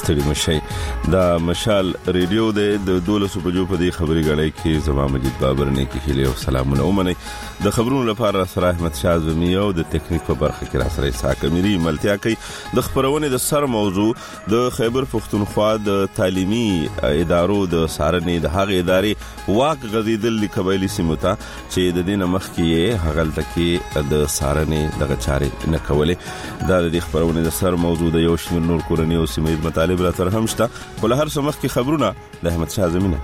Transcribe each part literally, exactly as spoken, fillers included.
ستړي مشي دا مشال ریډیو د دولسو بجو په دې خبري غړې کې زما مجید بابر نه کې هلي او سلامونه ومني د خبرونو لپاره سره احمد شاه زمي او د ټیکنیک په برخه کې را سره اسحاق اميري ملتیا کوي د خبرونه د سر موضوع د خیبر پختونخوا د تعلیمي ادارو د سارنې د هغه ادارې واک غزیدل قبایلی سیمو ته چې د دینه مخ کې هغلته کې د سارنې دغه چارې نه کولې دا د خبرونه د سر موضوع د یو شمېر نور کورنۍ او سیمې مطالب را تر هم شته بل هر څه مخ کې خبرونه د احمد شاه زمینه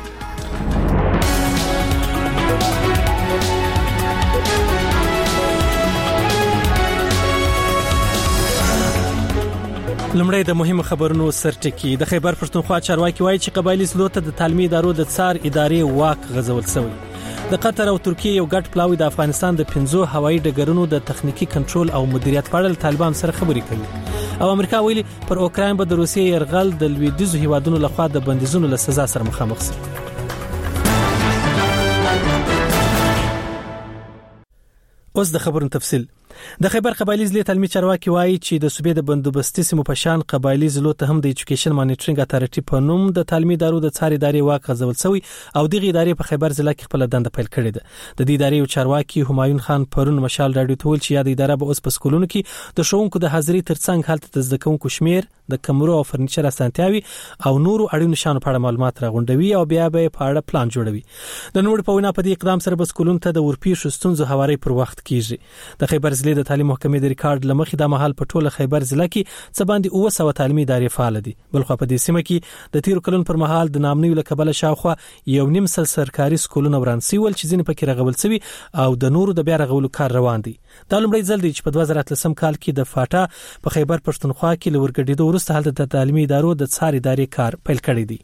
لمړی د مهمو خبرونو سرټکی د خیبر پښتونخوا چارواکي وایي چې قبایلی سلوته د تعلیمي ادارو د څار ادارې واک غځول شوی د قطر او ترکیه یو ګډ پلاوی د افغانستان د پنځو هوایي ډګرونو د تخنیکی کنټرول او مدیریت په اړه طالبان سره خبرې کوي او امریکا ویلي پر اوکراین به د روسیې يرغل د لویدیځو هیوادونو لخوا د بندیزونو له سزا سره مخامخ شي. اوس د خبرونو تفصیل. د خیبر قبایلی ضلع تعلیمي چارواکي وایي چې د صوبې د بندوبستي سیمو په شان قبایلی ضلع ته هم د ایجوکیشن مانیټرینګ اتارټي په نوم د تعلیمي ادارو د څار ادارې واک غځول شوی او دغه ادارې په خیبر ضلع کې خپل دنده پیل کړې ده. د دې ادارې یو چارواکي همایون خان پرون مشال رادیو ته ویل چې یاد اداره به اوس په سکولونو کې د ښوونکو د حاضرۍ ترڅنګ حالت د زده کوونکو شمیر د کمرو او فرنیچر اسانتیاوي او نورو اړینو شانو په اړه معلومات راغونډوي او بیا به په اړه پلان جوړوي. د نوړ په وینا په دې اقدام سره به سکولونو ته د ورپېښو ستونزو هواري پر وخت کیږي. د خیبر ضلع د تعلیم محکمې د ریکارډ لمخې د محل په ټوله خیبر ضلع کې څه باندې اوه سوه تعلیمي ادارې فعال دي. بلخو په دې سیمه کې د تیر کلون پر مهال د نامنوي لکبل شاوخوا یو نیم سل سرکاري سکولونه ورانسي ول چې ځینې پکې رغول شوی او د نورو د بیا رغولو کار روان دي. دا لومړی ځل دی چې په دوه زره اتلسم کال کې د فاټا په خیبر پښتونخوا کې لورګډېدو وروسته حالت د تعلیمي ادارو د څار ادارې کار پیل کړی دی.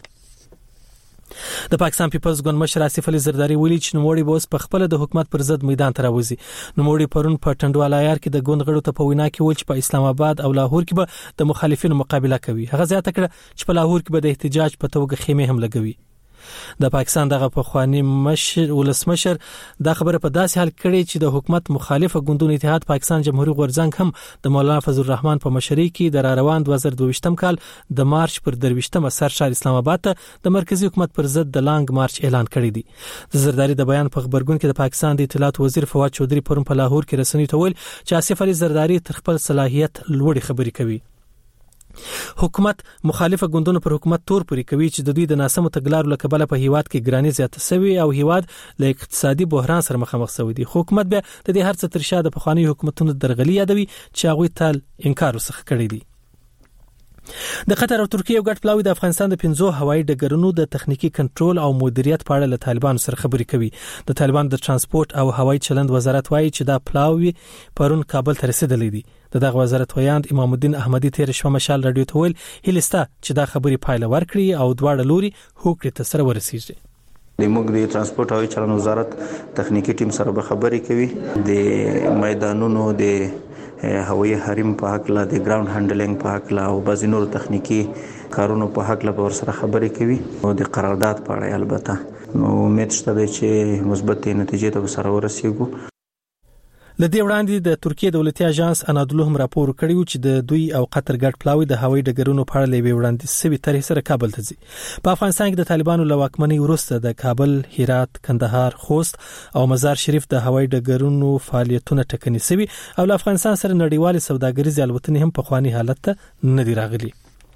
د پاکستان پیپلز ګوند مشر آصف علي زرداری ویلي چې نوموړي به اوس په خپل د حکومت پر ضد میدان ته راوځي. نوموړي پرون په ټنډواله عیار کې د ګوند غړو ته په وینا کې ویل چې په اسلام آباد او لاهور کې به د مخالفینو مقابله کوي. هغه زیاته کړه چې په لاهور کې به د احتجاج په توګه خیمه هم لګوي. د پاکستان دغه پخوانی مشر ولسمشر دا خبره په داسې حال کړي چې د حکومت مخالفه ګوندونو اتحاد پاکستان جمهوریت غورځنګ هم د مولانا فضل الرحمن په مشرۍ کې د روان دوه زره دوه ویشتم کال د مارچ پر درویشتمه سرشار اسلام آباد ته د مرکزی حکومت پر ضد د لانګ مارچ اعلان کړی دی. د زرداری د بیان په خبرګون کې د پاکستان د اطلاعات وزیر فواد چودري پرون په لاهور کې رسنۍ ته ویل چې آصف علي زرداری تر خپل صلاحیت لوړې خبرې کوي. حکومت مخالفه ګوندونو پر حکومت تور پوری کوي چې د دوی د ناسمو تګلارو لکبله په هیواد کې ګرانی زیاته شوی او هیواد له اقتصادي بحران سره مخامخ شوی دی. حکومت به د دې هرڅه تر شا د پخوانی حکومتونو درغلي یادوي چې هغه تل انکار وسخه کړی دی. د قطر او ترکیه یو ګډ پلاوی د افغانستان د پنځو هوایي ډګرونو د تخنیکی کنټرول او مدیریت په اړه له طالبانو سره خبرې کوي. د طالبان د ترانسپورت او هوایي چلند وزارت وایي چې دا پلاوی پرون کابل ته رسیدلی دی. د دغه وزارت ویاند امام الدین احمدی تیر شپه مشال رادیو ته ویل هیلستا چې دا خبري پایله ورکړي او دواړه لوري هوکړې ته سره ورسیږي. د موږ د ترانسپورت او چلند وزارت تخنیکی ټیم سره به خبرې کوي د میدانونو د هوایي حریم په حق لا د ګراوند هانډلینګ په حق لا او بعضی نور تخنیکی کارونو په حق لا به ور سره خبرې کوي او د قرارداد په اړه البته نو امید شته چې مثبت نتیجې ته سره ورسیږو. لدې وړاندې د ترکیه دولتي اژانس انادولو هم راپور کړی و چې د دوی او قطر ګډ پلاوی د هوایي ډګرونو په اړه لوي وړاندې سوي طرح سره کابل ته ځي. په افغانستان کې د طالبانو له واکمنۍ وروسته د کابل، هرات، کندهار، خوست او مزار شریف د هوایي ډګرونو فعالیتونه ټکني سوي او له افغانستان سره نړیوال سوداګریزي الوتنې هم په خواني حالت ته نه دي راغلي.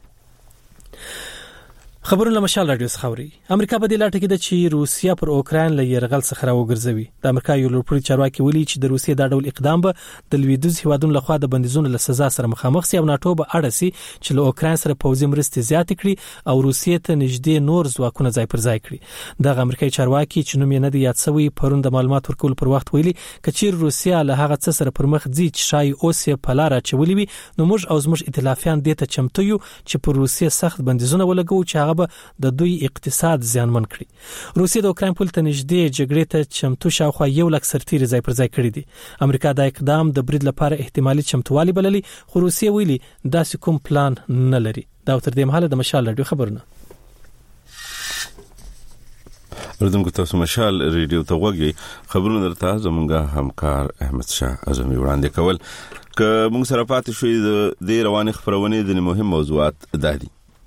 خبرونه مشال رادیو خبري. امریکا په دې لاټه کې د چې روسیا پر اوکراین له يرغل څخه راوګرځوي. د امریکا یو لوړپوړي چارواکي ویلي چې د روسیې دا ډول اقدام به د لویدیځ هیوادونو لخوا د بندیزونو له سزا سره مخامخ شي او ناتو به اړه سي چې له اوکراین سره پوځي مرستې زیات کړي او روسیې ته نږدې نور ځواکونه ځای پر ځای کړي. د امریکایي چارواکي چې نوم یې نه دی یاد شوی پرون د معلومات ورکول پر وخت ویلي کچیر روسیا له هغه څه سره پر مخ ځي چې شای اوس یې په لار اچولې وي نو موږ او زموږ ائتلافیان دې ته چمتو یو چې پر روسیې سخت بندیزونه ولګو چې هغه به د دوی اقتصاد زیانمن کړي. روسیې د اوکراین پول ته نږدې جګړې ته چمتو شاوخوا یو لک سرتیري ځای پر ځای کړي دي. امریکا دا اقدام د برید لپاره احتمالي چمتووالي بللي خو روسیې ویلي داسې کوم پلان نه لري. دا تر دې مهاله د مشال رادیو خبرونه. ردم کو تاسو مشال ریډیو ته وګورئ. خبرونه درته زمونږ همکار احمد شاه اعظمي وړاندې کول. که موږ سره پاتې شوي د رواني خبرونه د مهم موضوعات دادي.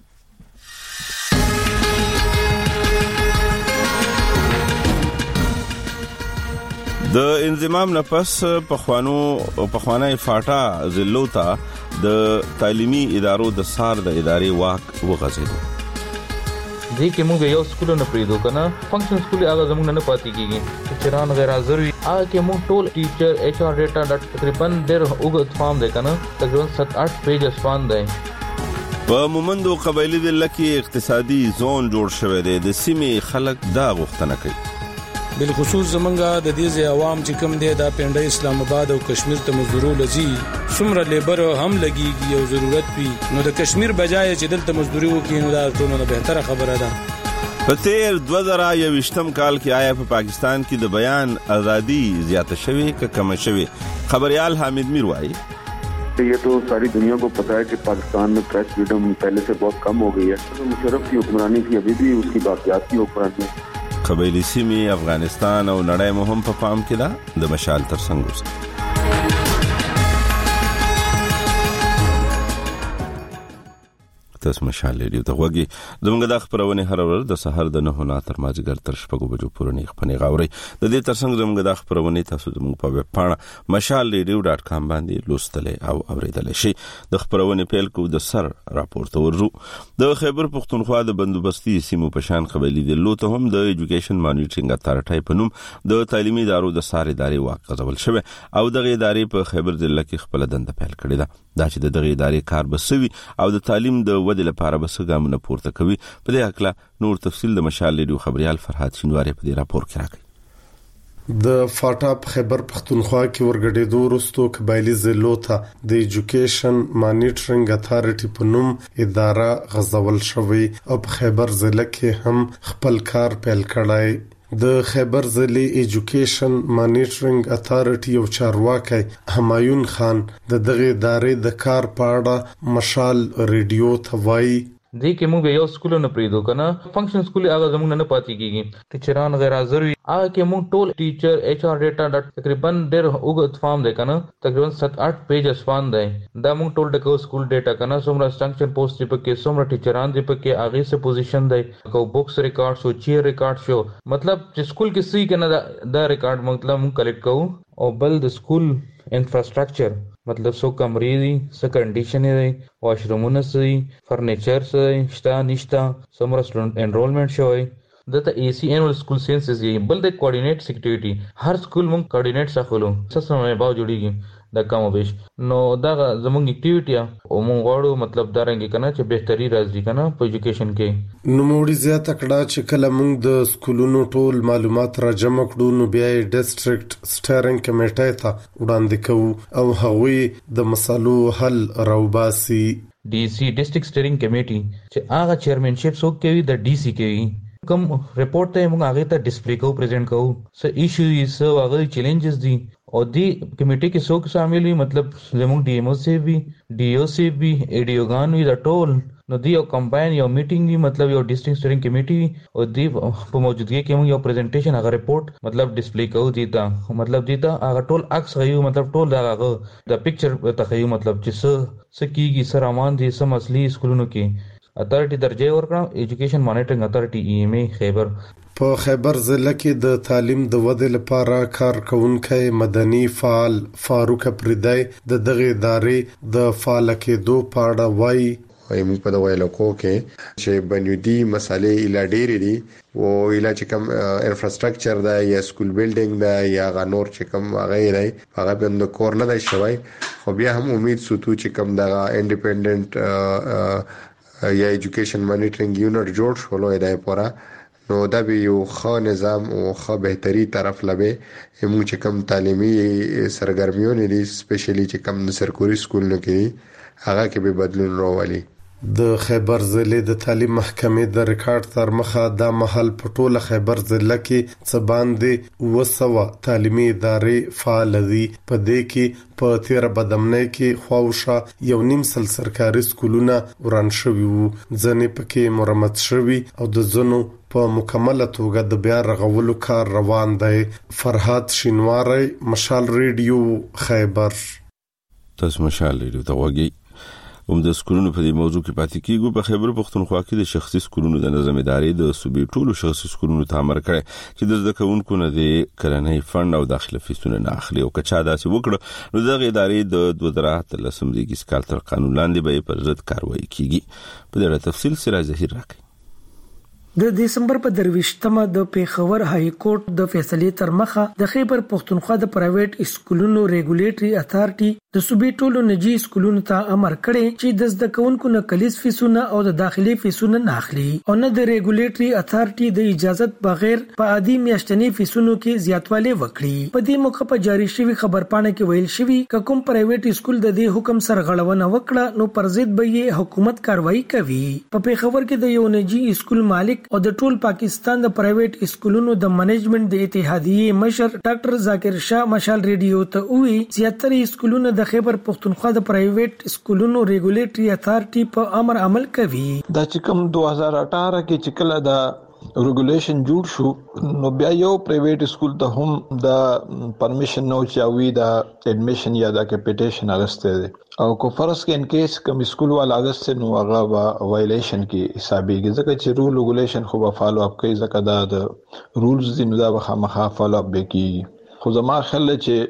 د انضمام نه پس په خوانو په خوانای فاټا زلوتا د تعلیمي ادارو د سار د ادارې واک وغځیدو. دې کې موږ یو سکول نه پریدو کنه فنکشن سکول هغه زموږ نه پاتې کیږي چران غیر حاضر وي هغه کې موږ ټول ټیچر ایچ آر ډیټا ډاټ تقریبا ډېر وګت فارم دی کنه تقریبا سات آٹھ پیجز فارم دی. په مومندو قبایلی ضلع کې اقتصادي زون جوړ شوی دی. د سیمې خلک دا غوښتنه کوي بالخصوص زمونږه د دې ځای عوام چې کوم دی دا پنده اسلام آباد او کشمیر ته مزدورو لذي څومره لیبر هم لګيږي او ضرورت وي نو د کشمیر بجای چې دلته مزدوري وکړي نو دا ټولنه بهتره خبره ده. په تیر دوه زره یوویشتم کال کې آیا په پاکستان کې د بیان ازادي زیاته شوې که کم شوې؟ خبريال حامد میر وایي یہ تو ساری دنیا کو پتا ہے کہ پاکستان میں پریس فریڈم پہلے سے بہت کم ہو گئی ہے. مشرف کی حکمرانی تھی ابھی بھی اس کی باقیات کی حکمرانی ہے. قبایلی سیمې افغانستان او نړۍ مهم په پام کې ده. د مشال ترڅنګ اوسه تاسو مشال ریډیو ته وګورئ. زموږ د خبرونه هر ورځ د سحر د نه نه تر مازیګر تر شپږو بجو پورې نه خپنې غاوري. د دې ترڅنګ زموږ د خبرونه تاسو زموږ په ویب پاڼه مشال ریډیو ډاټ کام باندې لوستلې او اوریدلې شي. د خبرونه پیل کو د سر راپورته ورزو. د خیبر پختونخوا د بندوبستي سیمو په شان قبایلی د لوته هم د ایجوکیشن مانیټرینګ اتارټي په نوم د تعلیمي ادارو د سار ادارې واک غځول شوی او دغه ادارې په خیبر ضلع کې خپل دنده پیل کړې ده. دا چې دغه ادارې کار بسوي او د تعلیم د ودې لپاره بس ګامونه پورته کوي. په دې اړه نور تفصیل د مشال ریډیو خبريال فرحات شینواری په دې راپور کې راکړي. د فاټا خیبر پختونخوا کې ورګډېدو وروسته قبایلی ضلعو ته د ایجوکیشن مانیټرینګ اتارټي په نوم اداره غځول شوی او په خیبر ضلع کې هم خپل کار پیل کړی. د خیبر ضلع ایجوکیشن مانیټرینګ اتارټي او چارواکي همایون خان د دغه ادارې د کار په اړه مشال ریډیو ته وایي دې کې موږ یو سکول نه پریدو کنه فنکشن سکول هغه زموږ نه پاتې کیږي ټیچران غیر حاضر وي هغه کې موږ ټول ټیچر ایچ آر ډیټا ډاټ تقریبا ډېر وګت فارم دی کنه تقریبا سات آٹھ پیجز فارم دی. دا موږ ټول ډکو سکول ډیټا کنه څومره سټرکچر پوسټ دی پکې څومره ټیچران دی پکې هغه څه پوزیشن دی کو بوکس ریکارډ شو چیر ریکارډ شو مطلب چې سکول کې سې کنه دا, دا ریکارډ مطلب موږ کلیکټ کوو او بل د سکول انفراستراکچر مطلب سو کمرې دي څه کنډیشن دي واشرومونه سي فرنیچر سي شتا نشتا څومره سټوډنټ انرولمنٹ شوی دته اي سي انول سکول ساينسز یې بل د کوارډینیټ سیکریټری هر سکول مونږ کوارډینیټ ساخلو څه سمې باو جوړیږي د کم وبش نو دا زمونږ اکټیویټي او مونږ غواړو مطلب دا رنګ کنه چې بهتري راځي کنه په ایجوکیشن کې. نو موږ زیاته کړه چې کله موږ د سکولونو ټول معلومات را جمع کړو نو بیا یې ډیسټریکټ سټیرینګ کمیټې ته وړاندې کوو او هغوی د مسالو حل راوباسي. ډي سي ډیسټریکټ سټیرینګ کمیټي چې هغه چیرمنشپ څوک کوي د ډي سي کوي کوم ریپورت ته موږ هغه ته ډسپلی کوو پریزنټ کوو څه ایشو یې څه هغه چیلنجز دي او دی کمیټې کې څوک شامل وي مطلب زموږ ډي ایم او سی وي ډي او سی وي ایډیوګان وي دا ټول نو دی یو کمباین یو میټینګ وي مطلب یو ډیسټریکټ سټیرینګ کمیټي او دی په موجودګي کې موږ یو پریزنټیشن هغه ریپورت مطلب ډسپلی کوو دیتا مطلب دیتا هغه ټول عکس غيو مطلب ټول دا هغه د پکچر تخیو مطلب چې څه څه کیږي سره امان دي سم اصلي سکولونو کې اتارټي درجه ورکړه ایجوکیشن مانیټرینګ اتارټي ای ایم ای خیبر. په خیبر ضلع کې د تعلیم د ودې لپاره کار کوونکی مدني فعال فاروق پردای د دغه ادارې د فعال کېدو په اړه وایي موږ په دغه علاقو کې چې بنیادی مسالې اله ډېرې دي او اله چې کوم انفراستراکچر دا یا سکول بیلډینګ دا یا غنور چې کوم هغه دی هغه به د کور نه دی شوی خو بیا هم امید سوتو چې کوم دغه انډیپندنت یا ایجوکیشن مانیټرینګ یونټ جوړ شولو ادای پورا نو دا به یو ښه نظام او ښه بهتري طرف لبه موږ چې کوم تعلیمي سرګرمیونه دي سپیشلی چې کوم د سرکوري سکول نه کې هغه کې به بدلون راولي. د خیبر ضلع د تعلیم محکمې د ریکارډ تر مخه د محل په ټوله خیبر ضلع کې څه باندې وسوه تعلیمي ادارې فعال دي. په دې کې په تیر بدمنۍ کې خواوشه یو نیم سل سرکاري سکولونه وران شوي وو ځنې پکې مرمت شوي او د ځنو په مکمله توګه د بیا رغولو کار روان دی. فرحات شینواری مشال ریډیو خیبر. تاسو مشال ریډیو ته وګورئ. هم د سکولونو په دې موضوع کې پاتې کیږو. په خیبر پختونخوا کې د شخصي سکولونو د نظم ادارې د صوبې ټولو شخصي سکولونو ته امر کړی چې د زده کوونکو نه د کلنۍ فند او داخله فیسونه نه اخلي او کچا داسې وکړه نو دغه ادارې د دوه زره اتلسم د کال تر قانون لاندې به پر ضد کاروایی کیږي. په دې تفصیل سره ظهیر راکړي. د دسمبر په درويشتمه د پیښور های کورټ د فیصلې تر مخه د خیبر پختونخوا د پرایویټ سکولونو ریګولیټري اتھارټي د صوبې ټولو نجی سکولونو ته امر کړی چې د زده کوونکو نه کلیس فیسونه او د داخلي فیسونه نه اخلي او نه د ریګولیټري اتھارټي د اجازت بغیر په عادي میاشتنی فیسونو کې زیاتوالی وکړي. په دې موخه په جاری شوی خبرپاڼه کې ویل شوی ک کوم پرایویټ سکول د دې حکم سرغړونه وکړه نو پر ضد به یې حکومت کاروایی کوي. په پیښور کې د یو نجی سکول مالک او د ټول پاکستان د پرایویټ سکولونو د منیجمنت د اتحادیې مشر ډاکټر ذاکر شاه مشال ریډیو ته وی زیاتره سکولونو د خیبر پختونخوا د پرایویټ سکولونو ریګولیټري اتھارټي په امر عمل کوي. دا چې کوم دوه هزار اټھارہ کې چې کله دا ریګولیشن جوړ شو نو بیا یو پرایویټ سکول ته هم دا پرمیشن نو چاوي دا اډمیشن یا دا کیپټیشن اغسته دي او کو فرض کې ان کیس کوم سکول والا اغسته نو هغه وایلیشن کې حسابيږي ځکه چې رول ریګولیشن خو به فالو اپ کوي ځکه دا د رولز دي نو دا به مخه فالو اپ وکړي. خو زما خیال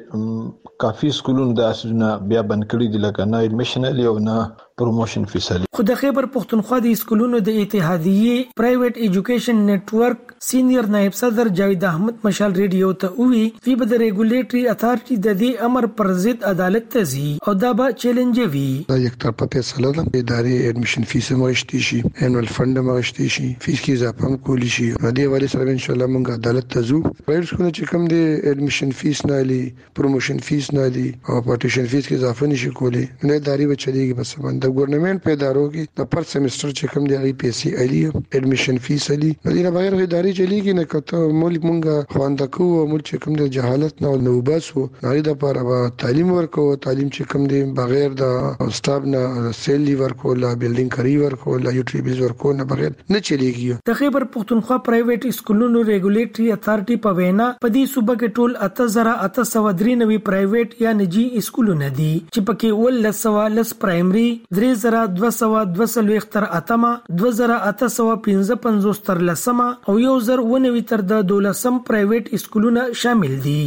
چې کافي سکولونو د اسونه بیا بند کړی دي لکه نه اډمیشن لی او نه پروموشن فیصله. خو د خیبر پختونخوا د سکولونو د اتحادیې پرایویټ ایجوکیشن نیټورک سینیئر نائب صدر جاوید احمد مشال ریډیو ته وی وی به د ریګولیټري اتھارټي د دې امر پر ضد عدالت ته ځي او دا به چیلنج وي. دا یک طرفه فیصله ده ادارې اډمیشن فیس مغشتي شي انوال فند مغشتي شي فیس کې اضافه هم کولی شي د دې ولی سره ان شاء الله موږ عدالت ته ځو. پرایویټ سکول چې کوم دی اډمیشن فیس نه لي پروموشن فیس نه لي او پارټیشن فیس کې اضافه نشي کولی نه ادارې به چلیږي. بس باندې د ګورنمنت په ادارو کې د پر سیمستر چې کوم دی غي پیسې الي اډمیشن فیس الي نه دی بغیر ادارې چلیږي نه کته ملک مونږه خواندکو او ملک چې کوم دی جهالت نه نو باسو نه د لپاره تعلیم ورکو تعلیم چې کوم دی بغیر د استاد نه سیل ورکو لا بلډینګ کری ورکو لا یوټریبلز ورکو نه بغیر نه چلیږي. د خیبر پختونخوا پرایویټ سکولونو ریګولیټري اتھارټي په وینا په دې صوبه کې ټول اته زره اته سوه درې نوي پرایویټ یا نجی سکولونه دي چې پکې ول سوا لس پرایمري درې زره دوه سوه دوه سلويخ تر اتمه دوه زره اته سوه پنځه پنځوس تر لسمه او یو زر ونوي تر د دولسم پرایویټ سکولونه شامل دي.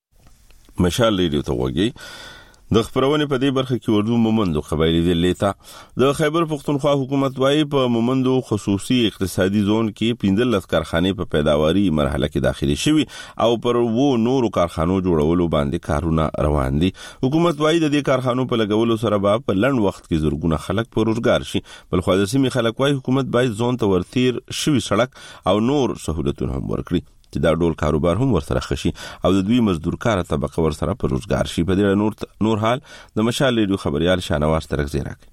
مشال ریډیو ته وګورئ. د خبرونه په دې برخه کې وردو مومندو قبایلی د لیتا د خیبر پختونخوا حکومت وايي په مومندو خصوصي اقتصادي زون کې پنځلس کارخانې په پیداواري مرحله کې داخلي شوي او پر وو نورو کارخانو جوړولو باندې کارونه روان دي. حکومت وايي د دې کارخانو په لګولو سره به په لړن وخت کې زرګونه خلک په روزګار شي. بل خو د سیمې خلک وايي حکومت باید زون ته ورتیر شوي سړک او نور سہولتونه هم ورکړي چې دا ډول کاروبار هم ورسره خشي او د دوی مزدور کار طبقه ورسره پر روزګار شي. په دې نور نور حال د مشال ریډیو خبريال شانواز ترک زیراک.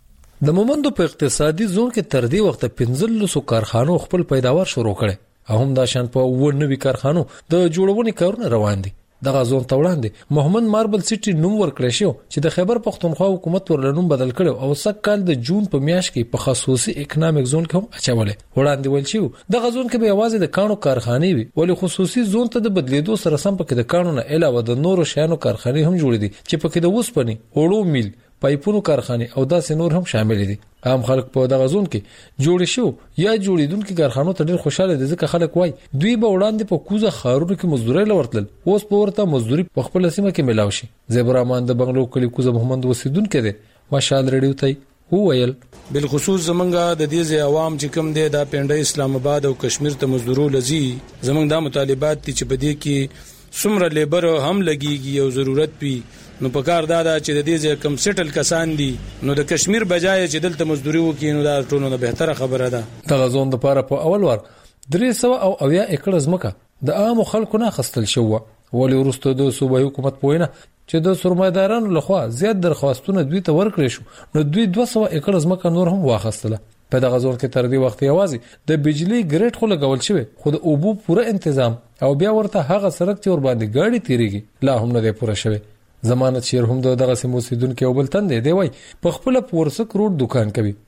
د مومندو په اقتصادي زون کې تر دې وخت پنځلس کارخانو خپل پیداوار شروع کړي او هم دا شان په ونوي کارخانو د جوړونې کارونه روان دي. دغه زون ته وړاندې محمد ماربل سټي نوم ورکړی شو چې د خیبر پختونخوا حکومت ورلنوم بدل کړو او سږ کال د جون په میاشت کې په خصوصي اکونومیک زون کې هم اچولې وړاندې ویل شو دغه زون کې به یوازې د کانو کارخانې وي ولې خصوصي زون ته د بدلیدو سره سم پکې د کانو نه علاوه د نورو شیانو کارخانې هم جوړې دي چې پکې د وسپنې اوړو میل پایپونو کارخانې او داسې نور هم شامل دي. عام خلک په دغه زون کې جوړ شو یا جوړیدونکو کارخانو ته ډېر خوشاله دي ځکه خلک وای دوی به وړاندې په کوزه خارونو کې مزدوري لورتل اوس په ورته مزدوري په خپل سیمه کې ملاوي شي. زبرمان د بنگلو کلی کوزه محمد وسیدونکو دي مشال ریډیو ته وویل بالخصوص زمونږه د دې ځای عوام چې کوم دي دا پنده اسلام آباد او کشمیر ته مزدورو لزی زمونږ د مطالبات چې په دې کې څومره لیبر هم لګيږي او ضرورت وي نو په کار دا چې د دې ځای کم سیټل کسان دي نو د کشمیر بجای چې دلته مزدوري وکړي نو دا ټولو نه بهتره خبره ده. دغه زون د پاره په اول وار درې سوه او اویا ایکړ ځمکه د عام خلکو نه خستل شو ولې ورسته د صوبایي حکومت پوینه چې د سرمایدارانو لخوا زیات درخواستونه دوی ته ورکړي شو نو دوی دوه سوه ایکړ ځمکه نور هم واخستله. په دغه زون کې تر دې وخت یوازې د بجلی ګریډ خو لګول شوی خو د اوبو پوره تنظیم او بیا ورته هغه سړک چې ور باندې گاډي تیریږي لا هم نه دی پوره شوی. ضمانت شیر هم دغه سیمو سیدونکو بل تند دی وای په خپل پورسک روډ دکان کوي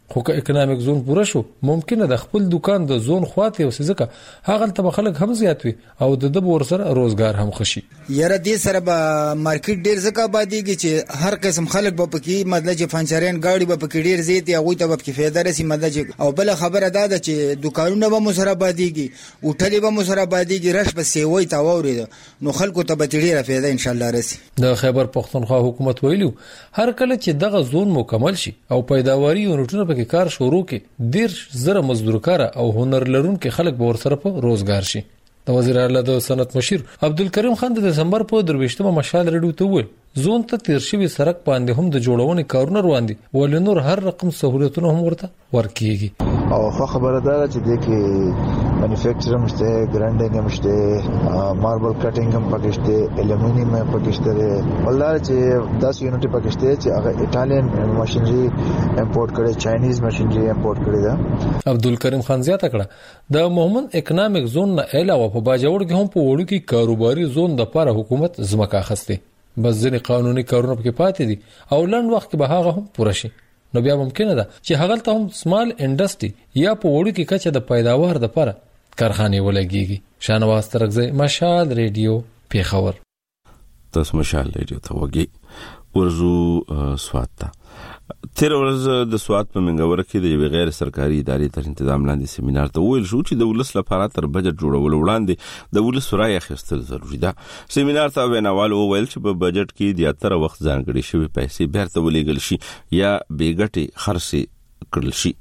خو که اکونومیک زون پوره شو ممکنه د خپل دکان د زون خواته او ځکه هغه ته خلک هم زیات وي او د د ورسره روزګار هم خشي. یاره دې سره به مارکیټ ډیر ځکه آبادیږي چې هر قسم خلک به پکې مطلب چې فنچرین گاډي به پکې ډیر زیات یا غوي ته به پکې فایده رسي مطلب او بل خبره دا ده چې دکانونه به مسره آبادیږي هوټلې به مسره آبادیږي رش به سیوي تا ووري نو خلکو ته به ډیره فایده ان شاء الله رسي. د خیبر پختونخوا حکومت ویلو هر کله چې دغه زون مکمل شي او پیداواري یونټونه کې کار شروع کې ډیر زره مزدورکار او هنر لرونکو خلک به ورسره په روزګار شي. د وزیر اعلی د صنعت مشیر عبدالکریم خان د دسمبر په درويشتمه مشال رډیو ته ویل زون ته تیر شوی سړک باندې هم د جوړونې کارونه روان دي ول نور هر رقم سہولتونه هم ورته ورکیږي او خو خبردار چې د کې مانیفیکچر هم شته ګرانډینګ هم شته ماربل کټینګ هم پکشته الومینیم هم پکشته ولر چې دس یونټ پکشته چې هغه ایتالین ماشينري امپورټ کړي چاینیز ماشينري امپورټ کړي دا. عبدالکریم خان زیاته کړه د مومن اکونومیک زون نه علاوه په باجوړ کې هم په وړو کې کاروباري زون د لپاره حکومت ځمکه اخسته بس ځینې قانوني کارونه پکې پاتې دي او لږ وخت کې به هغه هم پوره شي نو بیا ممکنه ده چې هغه ته هم سمال انډستری یا په وړو کې کچه د پیداوار د لپاره کارخانه ولګيږي. شانواز ترغزه مشال ریډیو پیښور. تاسو مشال ریډیو ته وګي ورزو سوات تیر ورځ د سوات په منګور کې د غیر سرکاري ادارې تر تنظیم لاندې سیمینار ته ویل شو چې د ولس لپاره تر بجټ جوړول وړاندې د ولس رائے اخیستل ضروري ده. سیمینار ته ویناوال ویل چې په بجټ کې د اتر وخت ځانګړي شوی پیسې بیرته ولېګل شي یا بیګټي خرڅ کړل شي.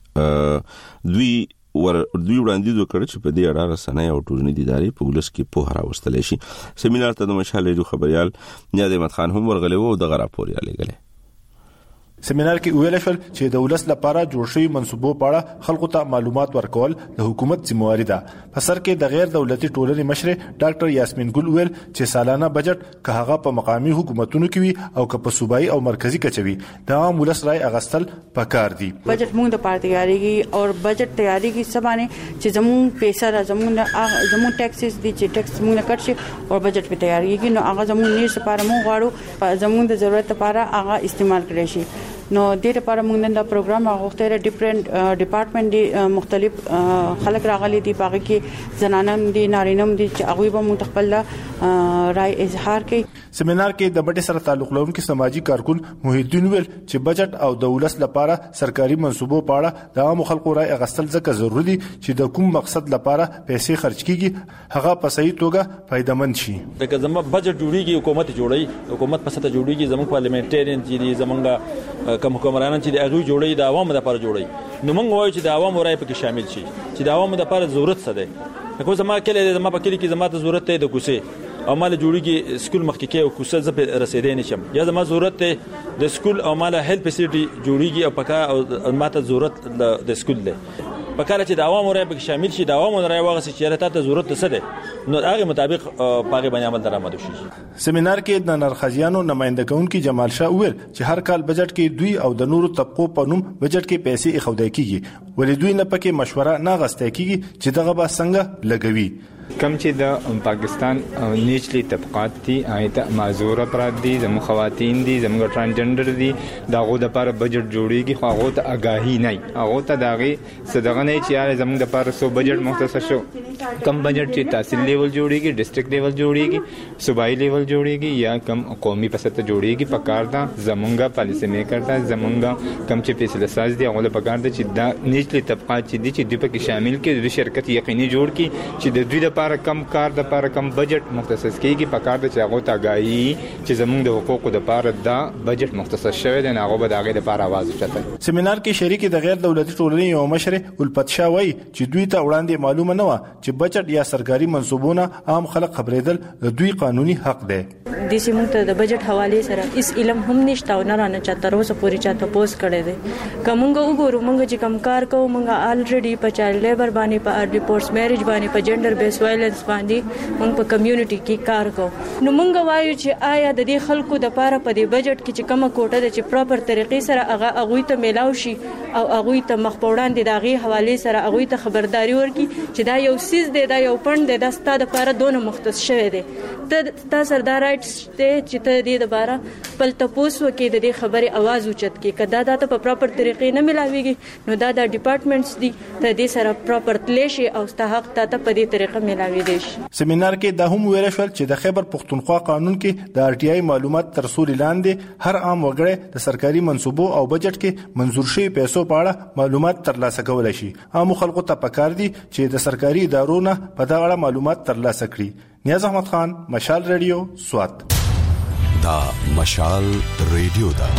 دوی ور دوی وړاندیز وکړ چې په دې اړه رسنۍ او ټولنیزې ادارې په ولس کې په هرا وستل شي. سیمینار ته د مشال ریډیو خبريال نیاز احمد خان هم ورغلی وو د غراپوري لګلې. سیمینار کې ویل شول چې د ولس لپاره جوړ شوی منصوبو په اړه خلکو ته معلومات ورکول د حکومت ذمہواری ده. په سر کې د غیر دولتي ټولنې مشر ډاکټر یاسمین ګل ویل چې سالانه بجټ که هغه په مقامی حکومتونو کې وي او که په صوبایي او مرکزی کچوي د عام ولس رائے اغستل پکار دي. بجټ موږ د پاره تیاریږي او بجټ تیاریږي سبانه چې زمون پیسې را زمون زمون ټیکسز دي چې ټیکس موږ کټ شي او بجټ په تیاریږي نو هغه زمون نه سپاره مو غواړو زمون د ضرورت لپاره هغه استعمال کړی شي. نو د دې لپاره موږ نن دا پروګرام غوښتل ډیفرنٹ ډپارټمنټ دي مختلف خلک راغلي دي باغ کې زنانم دي نارینم دي چې هغه به متخپل رائے اظهار کوي. سیمینار کې د بټي سره تعلق لرونکو سماجی کارکون محی الدین ویل چې بجټ او د ولس لپاره سرکاري منصوبو په اړه د عام خلکو رائے اغستل ځکه ضروری دي چې د کوم مقصد لپاره پیسې خرج کیږي هغه په صحیح توګه فائدمن شي. دغه زموږ بجټ جوړیږي حکومت جوړي حکومت په سطح جوړیږي زموږ پارلیمنټریان چې زمونږ کوم حکمرانان چې د هغه جوړي د عوامو لپاره جوړي نو موږ وایو چې د عوامو رائے پکې شامل شي چې د عوامو لپاره ضرورت څه ده. کوم زما کله زما په کلی کې زما ته ضرورت دی د کوسه او مال جوړیږي سکول مخکې کې او کوسه ز په رسیدې نشم یا زما ضرورت دی د سکول او مال هیلث فیسیلیټي جوړیږي او پکا او ماته ضرورت د سکول دی پکاره چې د عوامو رائے پکې شامل شي د عوامو رائے واغسي چې ته ضرورت څه ده نو هغه مطابق پاغه باندې عمل درآمد شي. سیمینار کې د نرخزیانو نمائنده کونکي جمال شاه ویل چې هر کال بجټ کې دوی او د نورو طبقو په نوم بجټ کې پیسې اخودای کیږي ولې دوی نه پکې مشوره نه غسته کیږي چې دغه به څنګه لګوي. کم چې د پاکستان نیچلی طبقات دي آیت معذور افراد دي زمو خواتین دي زمو ترانسجنډر دي داغه د لپاره بجټ جوړیږي خو هغه ته آگاهی نه هغه ته داغه صدقه نه چې یاره زمو د لپاره سو بجټ مختص شو کم بجټ چې تحصیل لیول جوړیږي ډیسټریکټ لیول جوړیږي صوبایي لیول جوړیږي یا کم قومي په سطح جوړیږي پکار دا زمونږه پالیسی میکر دا زمونږه کم چې فیصله ساز دي هغه پکار دا چې دا نیچلی طبقات چې دي چې د پکې شامل کې د شرکت یقیني جوړ کی چې د دوی لپاره کم کار د لپاره کم بجټ مختص کیږي پکار دا چې هغه تاګایي چې زمونږ د حقوقو د لپاره دا بجټ مختص شوی دی هغه به د هغه لپاره आवाज وشته. سیمینار کې شریک د غیر دولتي ټولنې یو مشر الفت شاه وایي چې دوی ته وړاندې معلومه نه و چې بجټ یا سرکاري منصوبونه عام خلک خبرېدل د دوی قانوني حق دی. د سیمونږ ته د بجټ حواله سره اس علم هم نشته او نه رانه چا تر اوسه پوری چاته پوس کړي دي کومګه وګورو موږ چې کم کار کوو موږ الریډي په چایلډ لیبر باندې په ارلی پورس میریج باندې په جندر بیس وایلنس باندې موږ په کمیونټي کې کار کوو. نو موږ وایو چې آیا د دې خلکو د پاره په دې بجټ کې چې کومه کوټه ده چې پراپر طریقې سره هغه هغوی ته میلاو شي او هغوی ته مخ په وړاندې د هغې حوالې سره هغوی ته خبرداري ورکړي چې دا یو څیز دی، دا یو پنډ دی، دا ستا دپاره دونه مختص شوی دی. ته تا سره دا رایټس دی چې ته دې دپاره خپل تپوس وکړې، د دې خبرې اواز اوچت کړې. که دا دا ته په پراپر طریقې نه میلاویږي نو دا د ډپارټمنټس دي، ته دې سره پراپر تللی شي او ستا حق تا ته په دې طریقه میلاویدی شي. سیمینار کې دا هم ویل شول چې د خیبر پښتونخوا قانون کې د ار ټي آی معلومات تر سوري لاندې هر عام وګړی د سرکاري منصوبو او بجټ کې منظور شوی پیسو په اړه معلومات ترلاسه کولای شي. عام خلکو ته پکار دي چې د سرکاري ادارو نه په دغه اړه معلومات ترلاسه کړي. نیاز احمد خان، مشال ریډیو، سوات. دا مشال ریډیو دا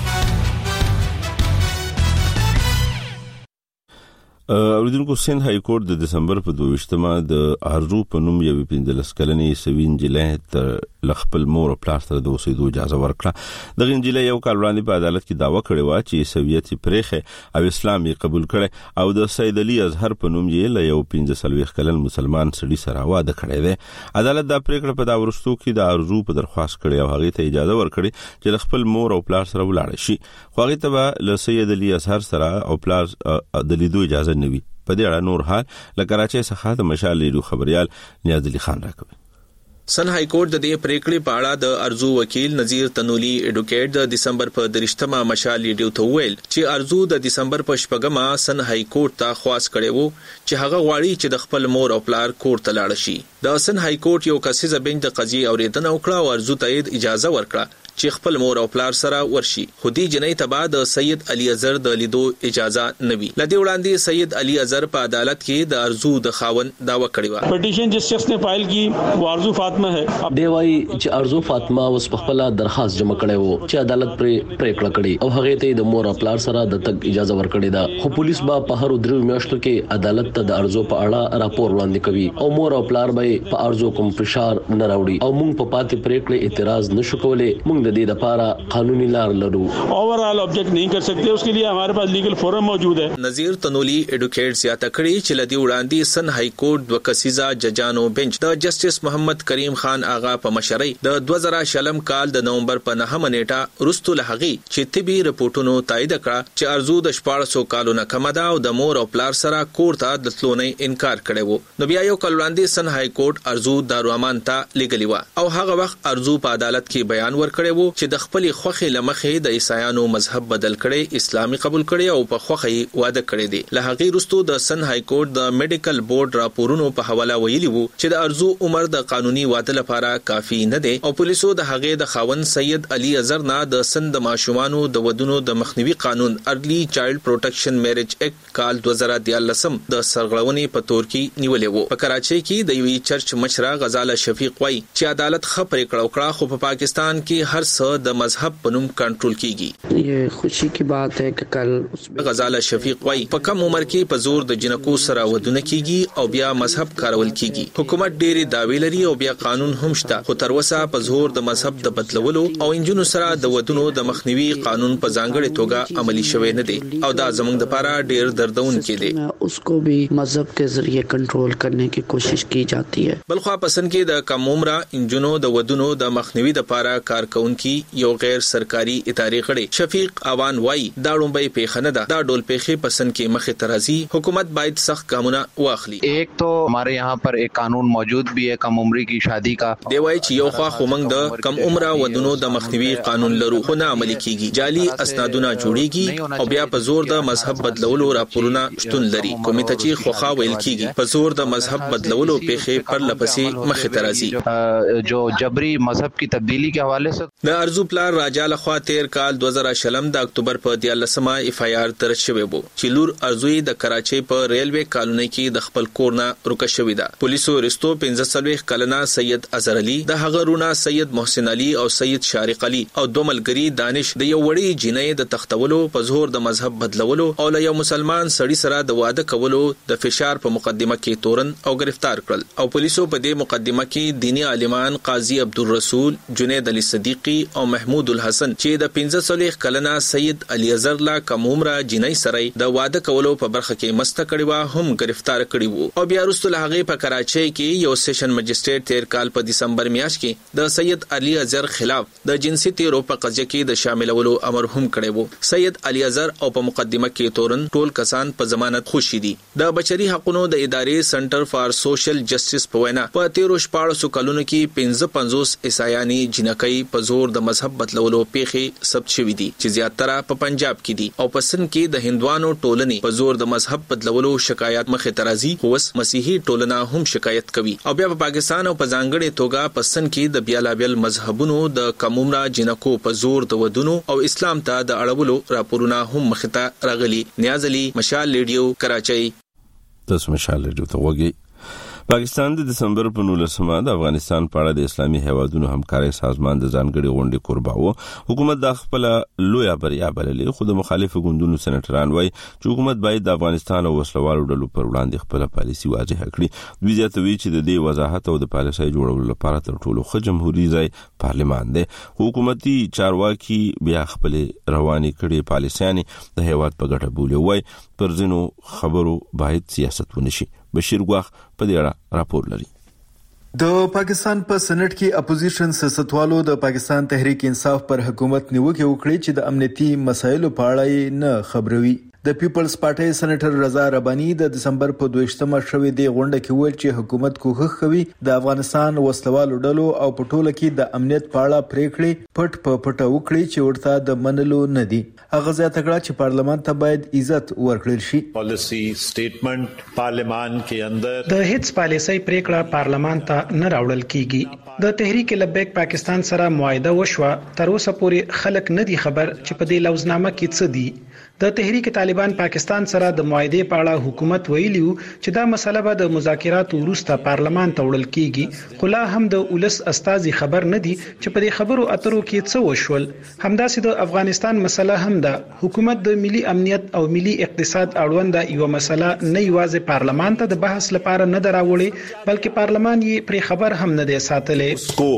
اوریدونکو سند های کورټ د دسمبر په دویشتمه د ارزو په نوم یو پنځلس کلنې سوین جلای تر لخپل مور او پلار سره د اوسېدو اجازه ورکړه. د غنجلې یو کال وړاندې په عدالت کې داوا کړې و چې سویت پرېخه او اسلام یې قبول کړي او د سید علي اظهر په نوم یې له یو پنځلس کلن مسلمان سړي سره واده کړی دی. عدالت دا پریکړه په دا ورستو کې د ارزو په درخواست کړي او هغه ته اجازه ورکړي چې خپل مور او پلار سره ولاړ شي. خو هغه ته له سید علي اظهر سره او پلار د لیدو اجازه نوي. په دې اړه نور حال له کراچۍ څخه د مشال ریډیو خبريال نیاز علي خان راکوي. سن های کورټ د دې پریکړې په اړه د ارزو وکیل نذیر تنولی اډوکیټ د دسمبر په درشتمه مشال ریډیو ته ویل چې ارزو د دسمبر په شپږمه سن های کورټ ته خواست کړي وو چې هغه غواړي چې د خپل مور او پلار کور ته لاړ شي. د سن های کورټ یو کسیزه بنچ د قضیې اوریدنه وکړه او ارزو ته اجازه ورکړه چې خپل مور او پلار سره ورشي. خو دې جنې ته بعد سید علي اظهر د لیدو اجازه نوي. لدې وړاندې سید علي اظهر په عدالت کې د ارزو د خاون داوا کړی و. پټیشن جس شخص نے فائل کی وہ ارزو فاطمه ہے. دی وايي چې ارزو فاطمه اوس په خپل درخواست جمع کړي وو چې عدالت پر پریکړه کړي او هغه ته د مور او پلار سره د تک اجازه ورکړي ده. خو پولیس با په هر درو میاشتو کې عدالت ته د ارزو په اړه راپور وړاندې کوي او مور او پلار به په ارزو کوم فشار نه راوړي او موږ په پاتې پریکړه اعتراض نشو کولای. موږ د دې لپاره قانونی لار لرو. اوورال آبجیکٹ نہیں کر سکتے، اس کے لیے ہمارے پاس لیگل فورم موجود ہے. نذیر تنولی ایڈوکیټ زیاته کړي چې لدی وړاندې سن های کورټ د کسیزا ججانو بنچ د جسټس محمد کریم خان آغا په مشرۍ د دوه زره شلم کال د نومبر په نهمه نیټه رستو لهغي چې طبي رپورټونو تایید کړه چې ارزو د شپږ سوه کالو نه کم ده او د مور او پلار سره کور ته د تلونې انکار کړی وو. نو بیا یو کال وړاندې سن های کورټ ارزو دارامان ته لګلی و او هغه وخت ارزو په عدالت کې بیان ورکړی وو چې د خپل خوخه لمخه د عیسایانو مذهب بدل کړي، اسلامي قبول کړي او په خوخه واده کړي دي. له هغه وروسته د سن های کورټ د میډیکل بورډ راپورونو په حواله ویلي وو چې د ارزو عمر د قانوني واده لپاره کافي نه دی او پولیسو د هغه د خاون سید علي اظهر نه د سند ماشومانو د ودونو د مخنیوي قانون ارلی چایلډ پروټیکشن میریج اکټ کال دوه زره دیارلسم د سرغړونې په تور کې نیولې وو. په کراچۍ کې د یوې چرچ مشره غزاله شفیق وای چې عدالت خبرې کړه وکړه خو په پاکستان کې هر څه د مذهب په نوم کنټرول کیږي. یہ خوشی کی بات ہے کہ کل غزاله شفیق وای په کم عمر کې په زور د جنکو سره ودونه کیږي او بیا مذهب کارول کیږي. حکومت ډېری داوی لري او بیا قانون هم شته خو تر اوسه په زور د مذهب د بدلولو او انجونو سره د ودونو د مخنیوي قانون په ځانګړې توګه عملی شوی نه دی او دا زموږ لپاره ډېر دردونکې دی. اس کو بھی مذهب کے ذریعے کنټرول کرنے کی کوشش کی جاتی ہے. بلخوا پسند کې د کم عمره انجونو د ودونو د مخنیوي لپاره کارکونکي یو غیر سرکاري ادارې غړي شفیق اوان وای دا ډومبې پیښه نه ده. دا ډول پیښې پسند کې مخې ترازی حکومت باید سخت ګامونه واخلي. ایک تو ہمارے یہاں پر ایک قانون موجود بھی ہے کم عمری کی شادی کا. دی وای چې یو خوا خومنګ د کم عمره ودونو د مخنیوي قانون لرو خو نه عملي کیږي. جعلي اسنادونه جوړیږي او بیا په زور د مذهب بدلولو راپورونه شتون لري. کومې ته چې خوخه ویل کیږي په زور د مذهب بدلولو پیښې پر لپسې مخې ترازی. جو جبری مذهب کی تبدیلی کے حوالے سے د ارزو پلار راجا لخوا تیر کال دوه زره شلم د اکتوبر په دیارلسمه اف آی آر درج شوی وو چې لور ارزوی د کراچۍ په ریلوی کالونی کې د خپل کور نه روکه شوی ده. پولیسو رستو پنځه څلوېښت کلنه سید اظهر علي د هغه رونه سید محسن علي او سید شارق علي او دوه ملګري دانش د یو وړي جنۍ د تختولو په زور د مذهب بدلولو او له یو مسلمان سړي سره د واده کولو د فشار په مقدمه کې تورن او گرفتار کړل او پولیسو په دې مقدمه کې دینی عالمان قاضي عبدالرسول، جنید علي صدیقي صدیقی او محمود الحسن چې د پنځه څلوېښت کلنه سید علي اظهر لا کومره جنۍ سره د واده کولو په برخه کې مسته کړي وا هم گرفتار کړي وو او بیا وروسته له هغې په کراچۍ کې یو سیشن مجسټریټ تیر کال په دسمبر میاشت کې د سید علي اظهر خلاف د جنسي تیرو په قضیه کې د شاملولو امر هم کړی وو. سید علي اظهر او په مقدمه کې تورن ټول کسان په ضمانت خوشي دي. د بشري حقوقو د ادارې سنټر فار سوشل جسټس په وینا په تیرو شپاړسو کلونو کې پنځه پنځوس عیسایاني جنکۍ په زور د مذهب بدلولو پیښې ثبت شوې دي چې زیاتره په پنجاب کې دي او په سند کې د هندوانو ټولنې په زور د مذهب بدلولو شکایت مخې ته راځي. خو اوس مسیحي ټولنه هم شکایت کوي او بیا په پاکستان او په ځانګړې توګه په سند کې د بیلابیل مذهبونو د کمومرا جنکو په زور د ودونو او اسلام ته د اړولو راپورونه هم مخې ته راغلي. نیاز علي، مشال ریډیو، کراچۍ. تاسو مشال ریډیو ته وګورئ. پاکستان د دسمبر په نولسمه د افغانستان په اړه د اسلامي هیوادونو همکارۍ سازمان د ځانګړي غونډې کوربه و. حکومت د خپل لویه بریا بللې، خو د مخالفو ګوندونو سېنیټران وایي چې حکومت باید د افغانستان او وسلوالو ډلو پر وړاندې خپل پالیسي واضح کړي. دوی زیاتوي چې د دې وضاحت او د پالیسۍ جوړولو لپاره تر ټولو ښه جمهوریت ځای پارلمان دی. حکومتي چارواکي بیا خپل رواني کړي پالیسيانې د هیواد په ګټه بولي. وایي پر ځینو خبرو باید سیاست ونشي. بشیر ګواخ په دې اړه راپور لري. د پاکستان په سېنات کې اپوزیشن سیاستوالو د پاکستان تحریک انصاف پر حکومت نیوکه وکړي چې د امنیتي مسایلو په اړه نه خبروي. د پیپلز پارټي سېنیټر رضا رباني د دسمبر په دویشتمه شوې د غونډه کې ویل چې حکومت کوښښ کوي د افغانستان وسلوالو ډلو او په ټوله کې د امنیت په اړه پریکړې پټ په پټه وکړي چې ورته د منلو نه دي. هغه زیاته کړه چې پارلمان ته باید عزت ورکړل شي. پالیسی سټیټمنټ پارلمان کې اندر د هیڅ پالیسي پریکړه پارلمان ته نه راوړل کیږي. د تحریک لبیک پاکستان سره معاهده وشوه، تر اوسه پورې خلک نه دي خبر چې په دې لوزنامه کې څه دي. د تحریک طالبان پاکستان سره د معاهده په اړه حکومت ویلیو چې دا مسله به د مذاکراتو وروسته پارلمان ته وړل کیږي، خو لا هم د ولس استازي خبر نه دي چې په دې خبرو اترو کې څه وشول. همداسې د افغانستان مسله هم ده. حکومت د ملي امنیت او ملي اقتصاد اړوند یو مسله نه یوازې پارلمان ته د بحث لپاره نه دراوړي، بلکې پارلمان یې پر خبر هم نه دی ساتلی. کو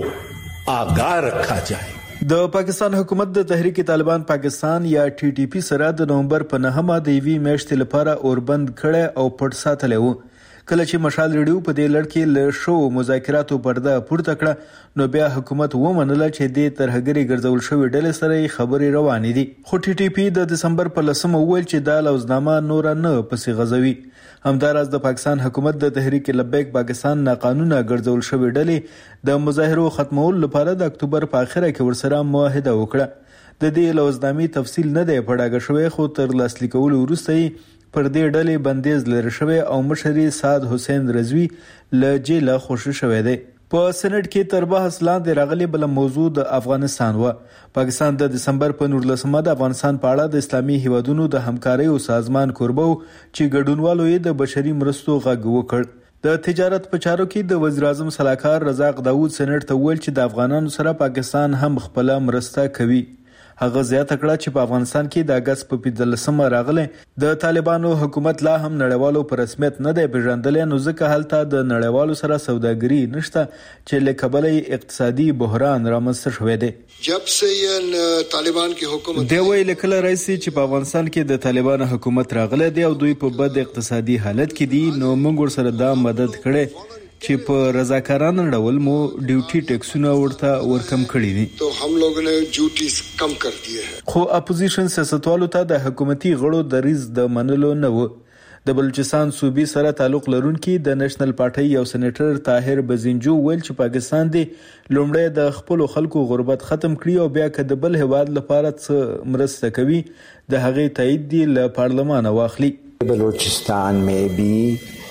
آگاه رکھا جائے. د پاکستان حکومت د تحریک طالبان پاکستان یا ټي ټي پی سره د نومبر په نهمه د یوې میاشتې لپاره اوربند کړي او پټ ساتلی وو. کله چې مشال ریډیو په دې لړ کې له شو مذاکراتو پرده پورته کړه، نو بیا حکومت ومنله چې د ترهګري ګرځول شوی ډلې سره خبرې روانې دي. خو ټي ټي پی د دسمبر په لسمه وویل چې دا لوزنامه نور نه پسې غځوي. همداراز د پاکستان حکومت د تحریک لبیک پاکستان ناقانونه ګرځول شوی ډلې د مظاهرو ختمولو لپاره د اکتوبر په اخره کې ورسره معاهده وکړه. د دې لوزنامې تفصیل نه دی پړاګه شوی، خو تر لاسلیک کولو وروسته پر دې ډلې بندیز لري شوی او مشري سعد حسین رضوی له جیل خوشی شوی دی. په سېنات کې تر بحث لاندې راغلي بل موضوع د افغانستان و. پاکستان د دسمبر په نولسمه د افغانستان په اړه د اسلامي هیوادونو د همکارۍ او سازمان کوربه چې ګډونوالو یې د بشري مرستو غږ وکړ. د تجارت په چارو کې د وزیر اعظم صلاحکار رزاق داوود سېنات ته ویل چې د افغانانو سره پاکستان هم خپل مرسته کوي. هغه زیاته کړه چې په افغانستان کې د اگست په پنځلسمه راغله د طالبانو حکومت لا هم نړیوالو په رسمیت نه دی پیژندل، نو ځکه هلته د نړیوالو سره سوداګري نشته چې له کبله اقتصادي بحران رامنځته شوی دی. جب سے یہ طالبان کی حکومت دی ویل کله راځي چې په افغانستان کې د طالبانو حکومت راغله دی او دوی په بد اقتصادي حالت کې دي، نو موږ سره دا مدد کړي چې په رضاکارانه ډول مو ډیوټي ټیکسونه ورته ورکم کړی دي. تو هم لوگوں نے ډیوټیز کم کر دیے ہیں. خو اپوزیشن سیاستوالو ته د حکومتي غړو دریز د منلو نه و. د بلوچستان صوبې سره تعلق لرونکي د نېشنل پارټي یو سېنیټر طاهر بزنجو ویل چې پاکستان دی لومړی د خپل خلکو غربت ختم کړي او بیا که د بل هیواد لپاره څه مرسته کوي د هغې تایید دی له پارلمانه واخلي. بلوچستان میں بھی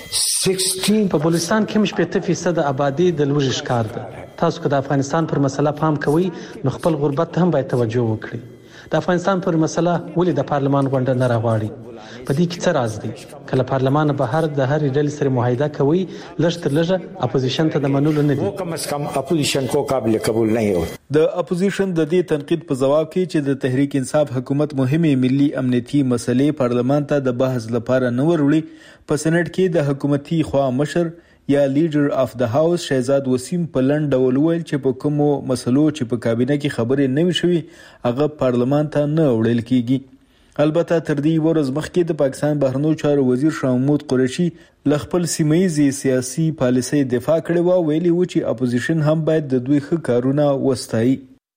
په بلوچستان کې هم شپږ فیصد آبادی د لوږې ښکار ده. تاسو که د افغانستان پر مسله پام کوئ نو خپل غربت ته هم باید توجه وکړئ. د افغانستان پر مسله ولې د پارلمان غونډه نه راغواړي؟ په دې کې څه راز دی؟ کله پارلمان بهر د هرې ډلې سره معاهده کوي، لږ تر لږه اپوزیشن ته د منلو نه دي. کم از کم اپوزیشن کو قابل قبول نه یو. د اپوزیشن د دې تنقید په جواب کې چې د تحریک انصاف حکومت مهمه ملي امنیتي مسلې پارلمان ته د بحث لپاره نه وروړي، په سېنات کې د حکومتي خوا مشر یا لیډر اف د هاوس شهزاد وسیم په لنډ ډول ویل چې په کومو مسلو چې په کابینه کې خبرې نه وي شوي هغه پارلمان ته نه وړل کیږي. البته تر دې ورځ مخکې د پاکستان بهرنیو چارو وزیر شاه محمود قریشي له خپل سیمه‌ییزې سیاسي پالیسۍ دفاع کړې وه. ویلي و چې اپوزیشن هم باید د دوی ښه کارونه وستایي.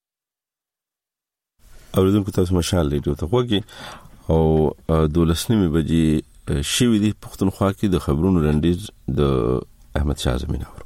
اوریدونکو تاسو مشال ریډیو ته غوږی او دولس نیمې بجې شوي دي. پښتونخوا کې د خبرونو لنډیز د احمد شاه زمین اورو.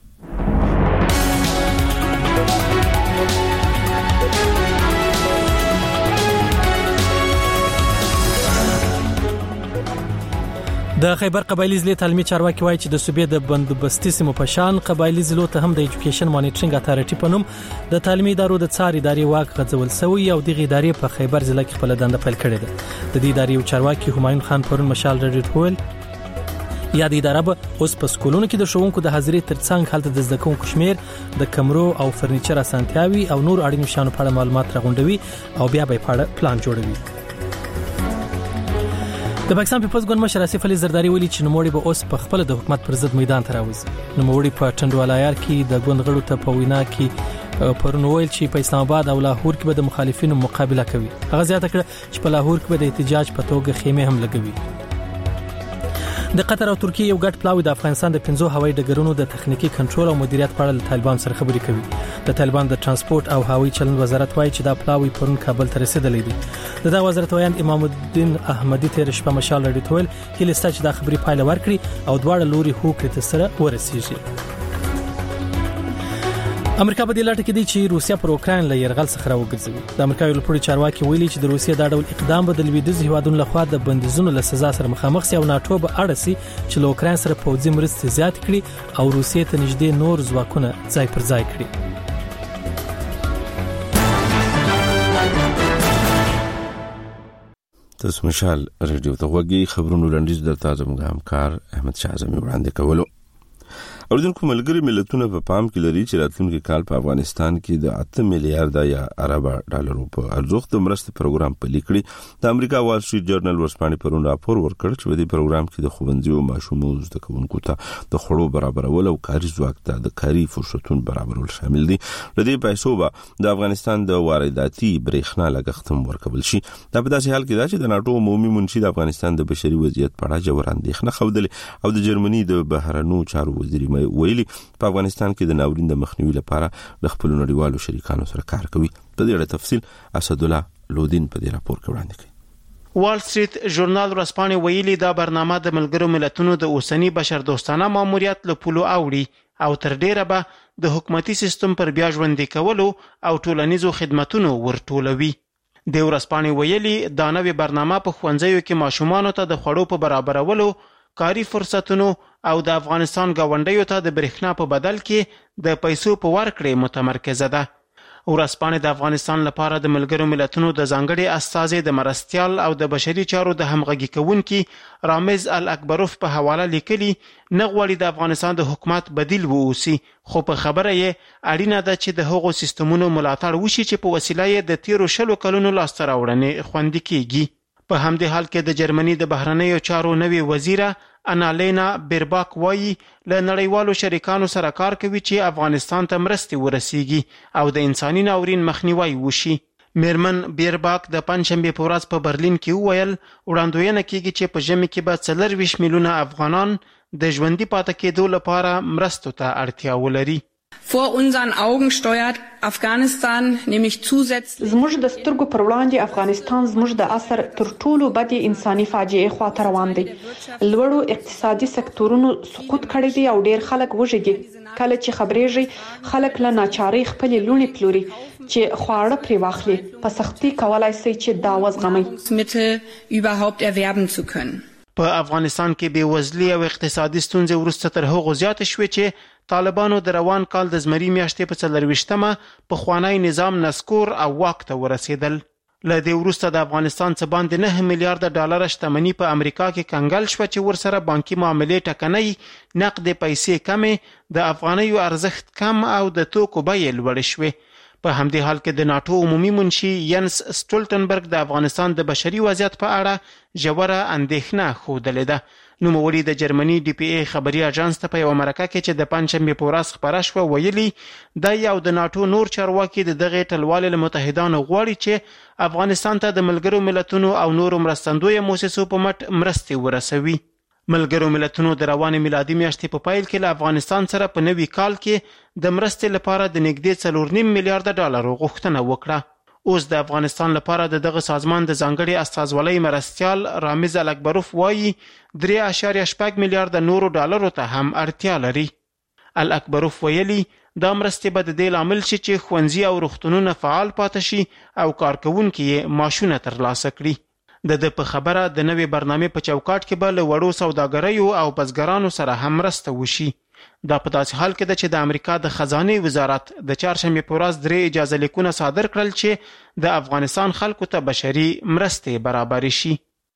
د خیبر قبایلی ضلع تعلیمي چارواکي وایي چې د صوبې د بندوبستي سیمو په شان قبایلی ضلعو ته هم د ایجوکیشن مانیټرینګ اتارټي په نوم د تعلیمي ادارو د څار ادارې واک غځول شوی او دغه ادارې په خیبر ضلع کې خپل دنده پیل کړې ده. د دې ادارې چارواکي همایون خان پرون مشال رډیټ ویل یا د اداره به اوس په سکولونو کې د شوونکو د حاضرۍ ترڅنګ حالت د زده کوونکو شمیر د کمرو او فرنیچر اسانتیاوي او نور اړین شیانو په اړه معلومات راغونډوي او بیا به په پلان جوړوي. د پاکستان پیپلز ګوند مشر آصف علي زرداری ویلي چې نوموړي به اوس په خپل د حکومت پر ضد میدان ته راوځي. نوموړي په ټنډوالایار کې د ګوند غړو ته په وینا کې پرون ویل چې په اسلام آباد او لاهور کې به د مخالفینو مقابله کوي. هغه زیاته کړه چې په لاهور کې به د احتجاج په توګه خیمه هم لګوي. د قطر او ترکیه یو ګډ پلاوی د افغانستان د پنځو هوایي ډګرونو د تخنیکی کنټرول او مدیریت په اړه طالبان سره خبرې کوي. د طالبان د ترانسپورت او هوایي چلند وزارت وایي چې دا پلاوی پرون کابل ته رسیدلی دی. د دا وزارت وایي امام الدین احمدی تیر شپه مشال رډیټ ویل هله ست چې دا خبرې پایله ورکړي او دواړه لوري هوکړه ته سره ورسیږي. امریکا په دې لټه کې دی چې روسیا پر اوکراین له يرغل څخه راوګرځوي. د امریکا یو لوړ چارواکي ویلي چې د روسیا د ډول اقدام به د لویدیځ هیوادونو لخوا د بندیزونو له سزا سره مخامخ سي او ناتو به اړه سي چې له اوکراین سره پوځي مرستې زیات کړي او روسیا ته نږدې نور ځواکونه ځای پر ځای کړي. تاسو مشال ریډیو ته غوږی خبرونو لنډیز درته زموږ همکار احمد شاه زمي وړاندې کولو. اوریدونکو ملګری ملتونه په پام کې لري چې راتلونکي کال په افغانستان کې د اته میلیارډ یا ارب ډالرو په ارزښت د مرستې پروګرام پلي کړي. د امریکا وال سټریټ جرنل ورسپانې پرون راپور ورکړ چې په دې پروګرام کې د خوندزي او ماشومو زده کوونکو ته د خړو برابرول او کاري ځواک ته د کاري فرصتونو برابرول شامل دي. د دې پیسو به د افغانستان د وارداتي برېښنا لګښت هم ورکول شي. دا په داسې حال کې ده چې د ناتو عمومي منشي د افغانستان د بشري وضعیت په اړه ژور اندېښنه خوده او د جرمني د بهرنیو چارو وزیر ویلي په افغانستان کې د ناورین د مخنیوي لپاره د خپل نړیوالو شریکانو سره کار کوي. په دې اړه تفصیل اسد الله لودین په دې راپور کې وړاندې کړي. وال سټریټ ژورنال ورسپانې ویلي دا برنامه د ملګرو ملتونو د اوسنی بشردوستانه ماموریت له پولو اوړي او تر ډیره به د حکومتي سیستم پر بیا ژوندې کولو او ټولنیزو خدماتونو ورټولوي. د ورسپانې ویلي دا نوې برنامه په ښوونځیو کې ماشومانو ته د خوړو په برابرولو کاری فرصتونو او د افغانستان گاونډیو ته د برېښنا په بدل کې د پیسو په ورکړې متمرکزه ده. ورسپانې د افغانستان لپاره د ملګرو ملتونو د ځانګړي استازي د مرستيال او د بشري چارو د همغږي کوونکي رامز الاکبروف په حواله لیکلي نه غواړي د افغانستان د حکومت بدیل ووسی، خو په خبره یې اړینه ده چې د هغو سیستمونو ملاتړ وشي چې په وسیله یې د تیرو شلو کلونو لاسته راوړنې خوندي کیږي. په همدې حال کې د جرمني د بهرنیو چارو نوې وزیره انالینا بیرباک وایي له نړیوالو شریکانو سره کار کوي چې افغانستان ته مرستې ورسیږي او د انساني ناورین مخنیوی وشي. میرمن بیرباک د پنځشنبه په ورځ په برلین کې وویل وړاندوینه کیږي چې په ژمي کې به څلور ویشت میلیونه افغانان د ژوندۍ پاتې کېدو لپاره مرستو ته اړتیا ولري. Vor unseren Augen steuert Afghanistan nämlich zusätzlich زموږ د سترګو پر وړاندې افغانستان زموږ د عصر تر ټولو بدې انساني فاجعې خواته روان دی. لوړو اقتصادي سکتورونو سقوط کړی دی او ډیر خلک وږي دي. کله چې خبرېږي خلک له ناچارۍ خپلې لوڼې پلوري چې خواړه پرې واخلي په سختي کولای شي چې دا وزغمي. überhaupt erwerben zu können. په افغانستان کې بېوزلي او اقتصادي ستونزې وروسته تر هغو زیاتې شوې چې طالبانو د روان کال د زمري میاشتې په څلرویشتمه پخوانی نظام نسکور او واک ته ورسېدل. له دې وروسته د افغانستان څخه باندې نه میلیارډ ډالر شتمني په امریکا کې کنګل شوه چې ورسره بانکي معاملې ټکنۍ، نقد پیسې کمې، د افغانیو ارزښت کم او د توکو بیې لوړې شوې. په همدې حال کې د ناتو عمومي منشي ینس سټولټنبرګ د افغانستان د بشري وضعیت په اړه ژوره اندېښنه ښودلې ده. نوموړي د جرمني ډي پی ای خبري اژانس ته په یو مرکه کې چې د پنځشنبه په ورځ خبره شوه ویلي د یو د ناتو نور چارواکي د دغه ټلوالې له متحدانو غواړي چې افغانستان ته د ملګرو ملتونو او نورو مرستندویه مؤسسو په مټ مرستې ورسوي. ملګرو ملتونو د روانې میلادي میاشتې په پیل کې له افغانستان سره په نوي کال کې د مرستې لپاره د نږدې څلور نیم میلیارډ ډالرو غوښتنه وکړه. اوس د افغانستان لپاره د دغه سازمان د ځانګړي استازولۍ مرستیال رامیز الکبروف وایي درې اعشاریه شپږ میلیارډ نورو ډالرو ته هم اړتیا لري. الکبروف ویلي دا مرستې به د دې لامل شي چې ښوونځي او روغتونونه فعال پاتې شي او کارکوونکي یې معاشونه ترلاسه کړي. د ده په خبره د نوې برنامې په چوکاټ کې به له وړو سوداګریو او بزګرانو سره هم مرسته وشي. دا په داسې حال کې ده چې د امریکا د خزانې وزارت د چهارشنبې په ورځ درې اجازه لیکونه صادر کړل چې د افغانستان خلکو ته بشري مرستې برابرې شي.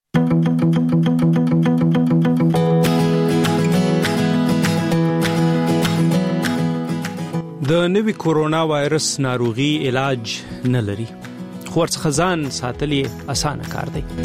د نوي کورونا وایرس ناروغي علاج نه لري، خو ورڅخه ځان ساتل یې اسانه کار دی.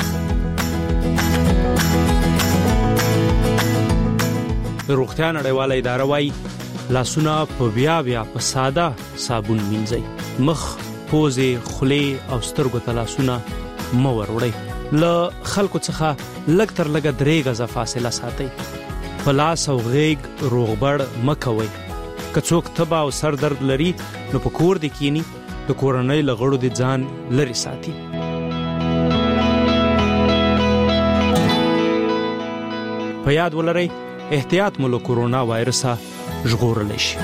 روغتیا نړیواله اداره وايي لاسونه په بیا بیا په ساده صابون مینځئ، مخ، پوزې، خولې او سترګو ته لاسونه مه وروړئ. له خلکو څخه لږ تر لږه درې غزه فاصله ساتئ. په لاس او غیږ روغبړ مه کوئ. که څوک تبه او سر درد لري نو په کور دې کینی، د کورنۍ له غړو دې ځان لرې ساتي. په یاد ولرئ احتیاط مو له کورونا وایرسه ژغورلی شي.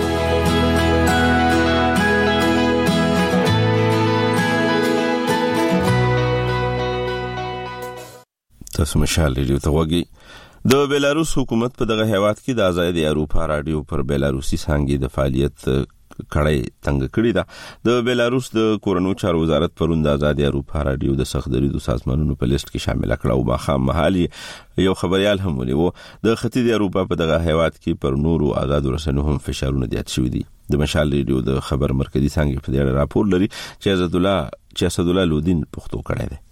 تاسو مشال ریډیو ته وګورئ. د بیلاروس حکومت په دغه هیواد کې د آزادي اروپا رادیو پر بیلاروسي څانګې د فعالیت کړای تنګ کړی ده. د بیلاروس د کورونو چارو وزارت پرون د آزادي اروپا رادیو د سختدریدو سازمانونو په لیست کې شامل کړه او ماخام محلي یو خبريال هم ونیو. د ختیځ اروپا په دغه هیواد کې پر نورو آزاد رسنیو هم فشارونه زیات شوي دي. د مشال ریډیو د خبر مرکزی څنګه په دې اړه راپور لري چې اسد الله چې اسد الله لودین پښتو کړی دی.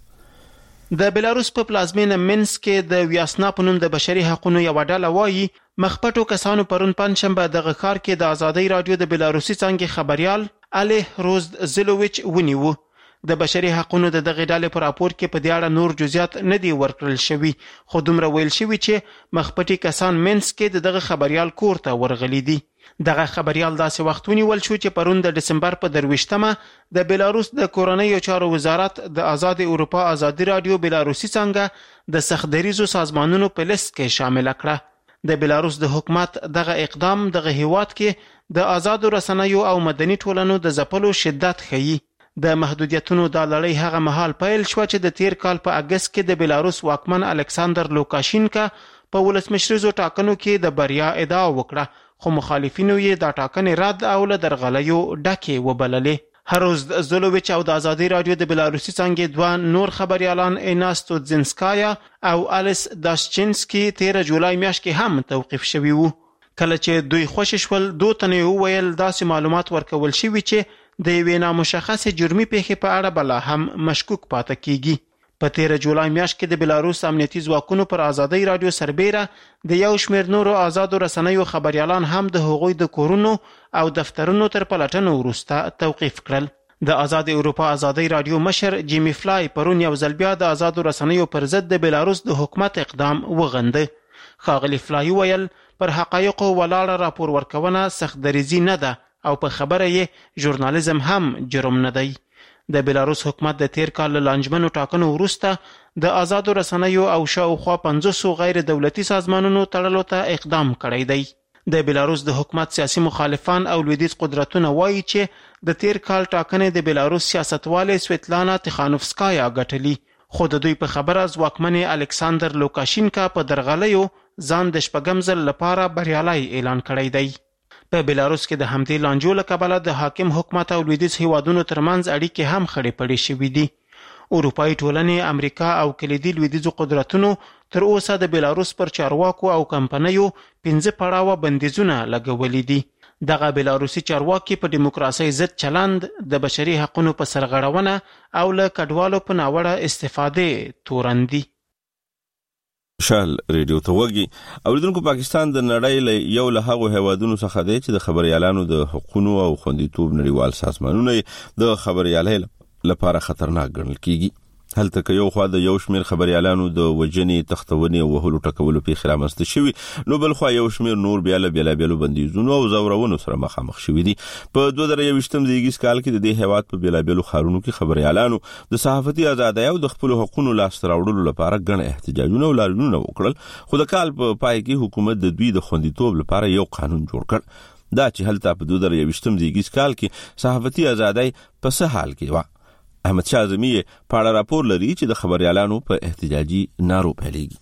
د بیلاروس په پلازمینه مینسک کې د ویاسنا په نوم د بشري حقوقو یو ډله وایي مخپټو کسانو پرون پنځشنبه دغه ښار کې د آزادۍ رادیو د بیلاروسي څنګه خبريال علي روزد زلوویچ ونیو. د بشري حقوقو د دغه ډلې په راپور کې په دې اړه نور جزئیات نه دي ورکړل شوي، خو دومره ویل شوي چې مخپټي کسان مینسک کې د دغه خبريال کور ته ورغلي دي. دغه خبريال داسې وخت ونیول شو چې پرون د دسمبر په درویشتمه د بیلاروس د کورنۍ چارو وزارت د آزاد اروپا آزادي رادیو بیلاروسي څنګه د سختدریزو سازمانونو په لیست کې شامل کړه. د بیلاروس د حکومت دغه اقدام دغه هیواد کې د آزاد رسنیو او مدني ټولنو د ځپلو شدت ښيي. د محدودیتونو د لړۍ هغه مهال پیل شو چې د تیر کال په اگست کې د بیلاروس واکمن الکساندر لوکاشینکا په ولسمشریزو ټاکنو کې د بریا ادعا وکړه، خو مخالفینو یې دا ټاکنې رد او له درغلیو ډکې وبللې. هروز زلوویچ او د آزادي رادیو د بیلاروسي څنګه دوه نور خبريالان ایناستو زنسکایا او الیس داشچینسکی تیر جولای میاشت کې هم توقیف شوي وو. کله چې دوی خوشی شول دوه تنه وویل داسې معلومات ورکول شوي چې د یوې نامشخصې جرمي پیښې په اړه بلا هم مشکوک پاتې کیږي. په تیر جولای میاشت کې د بیلاروس امنیتي ځواکونو پر آزادۍ رادیو سربیره د یو شمېر نورو آزادو رسنیو خبريالان هم د هغوی د کورونو او دفترونو تر پلټنو وروسته توقیف کړل. د آزاد اروپا آزادۍ رادیو مشر جیمی فلای پرون یو ځل بیا د آزادو رسنیو پر ضد د بیلاروس د حکومت اقدام وغنده. ښاغلي فلای ویل پر حقایقو ولاړه راپور ورکونه سختدریزي نه ده او په خبره یې ژورنالیزم هم جرم نه دی. د بیلاروس حکومت د تیر کال له لانجمنو ټاکنو وروسته د آزادو رسنیو او شاوخوا پنځوسو غیر دولتي سازمانونو تړلو ته اقدام کړی دی. د بیلاروس د حکومت سیاسي مخالفان او لویدیځ قدرتونه وایي چې د تیر کال ټاکنې د بیلاروس سیاستواله سویتلانا تخانوفسکایا ګټلي، خو د دوی په خبره ځواکمن الکساندر لوکاشینکا په درغلیو ځان د شپږم ځل لپاره بریالي اعلان کړی دی. په بیلاروس کې د همدې لانجو له کبله د حاکم حکومت او لویدیځ هیوادونو ترمنځ اړیکې هم خړې پړې شوې دي. اروپایي ټولنې، امریکا او کلیدي لویدیځو قدرتونو تر اوسه د بیلاروس پر چارواکو او کمپنیو پنځه پړاوه بندیزونه لګولي دي. دغه بیلاروسي چارواکي په دیموکراسۍ ضد چلند، د بشري حقوقو په سرغړونه او له کډوالو په ناوړه استفاده تورن دي. شال ریډیو ته وګي اوریدونکو پاکستان د نړۍ له یو له هغو هیوادونو څخه دی چې د خبريالانو د حقوقو او خوندیتوب نړیوال سازمانونه د خبريالۍ لپاره خطرناک ګڼل کیږي. هلته که یو خوا د یو شمیر خبريالانو د وجنې تختونې او وهلو ټکولو په خلامسته شوی نو بل خو یو شمیر نور بیا له بیا بیلو بندیزونو او زورونو سره مخامخ شوی دي. په دوه زره یوویشتم زیږیز کال کې د دې هیواد په بیلا بیلو خارونو کې خبريالانو د صحافتي ازادۍ او د خپل حقوقو لاس راوړلو لپاره ګڼ احتجاجونه او لاریونونه وکړل، خو د کال په پای کې حکومت د دوی د خوندیتوب لپاره یو قانون جوړ کړ. دا چې هلته په دوه زره یوویشتم زیږیز کال کې صحافتي ازادۍ په څه حال کې و. احمد شاه اعظمي په اړه راپور لري چې د خبريالانو په احتجاجي نارو پیلېږي.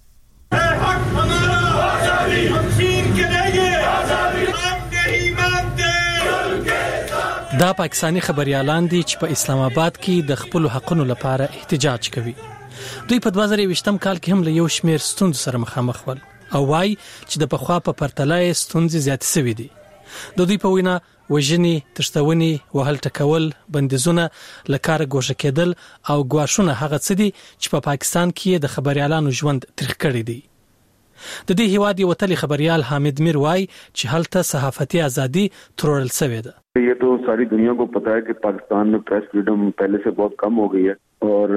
دا پاکستانی خبريالان دي چې په اسلام آباد کې د خپل حقوقو لپاره احتجاج کوي. دوی په دوه زره یوویشتم کال کې هم له یو شمیر ستونزو سره مخامخ ول او وايي چې د پخوا په پرتله ستونزې زیات شوې دي. د دوی په وینا وژنې، تښتونې، وهل ټکول، بندیزونه، لکار ګوښه کېدل او ګواښونه هغه څه دي چې په پا پاکستان کې د خبريالانو ژوند تریخ کړی دی. د دې هیواد یو تل خبريال حامد میر وای چې هلته صحافتي ازادي ترورل شوې ده. ये तो सारी दुनिया को पता है कि पाकिस्तान में प्रेस फ्रीडम पहले से बहुत कम हो गई है और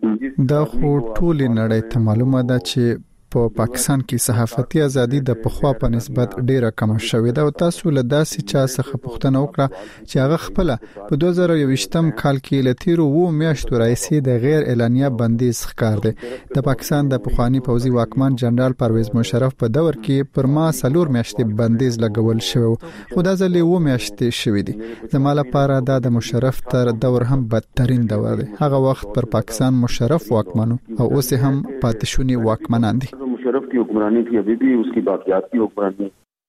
دا خو ټول نړۍ ته معلومه ده چې په پاکستان کې صحافتي ازادي د پخوا په نسبت ډیره کم شوې ده او تاسو له داسې چا څخه پوښتنه وکړه چې هغه خپل په دوه زره یوویشتم کال کې لتیرو و میاشتو راځي د غیر اعلانیه بندیز ښکار دی. د پاکستان د پخوانی پوځي واکمن جنرال پرویز مشرف په دور کې پر ما سلور میاشتې بندیز لګول شو، خو دا ځل و میاشتې شوې دي. زما لپاره دا د مشرف تر دور هم بدترین دور دی. هغه وخت پر پاکستان مشرف واکمنو او اوس هم پاتشونی واکمنان دي. مشرف کی حکمرانی تھی، ابھی بھی اس کی باقیات کی حکمرانی.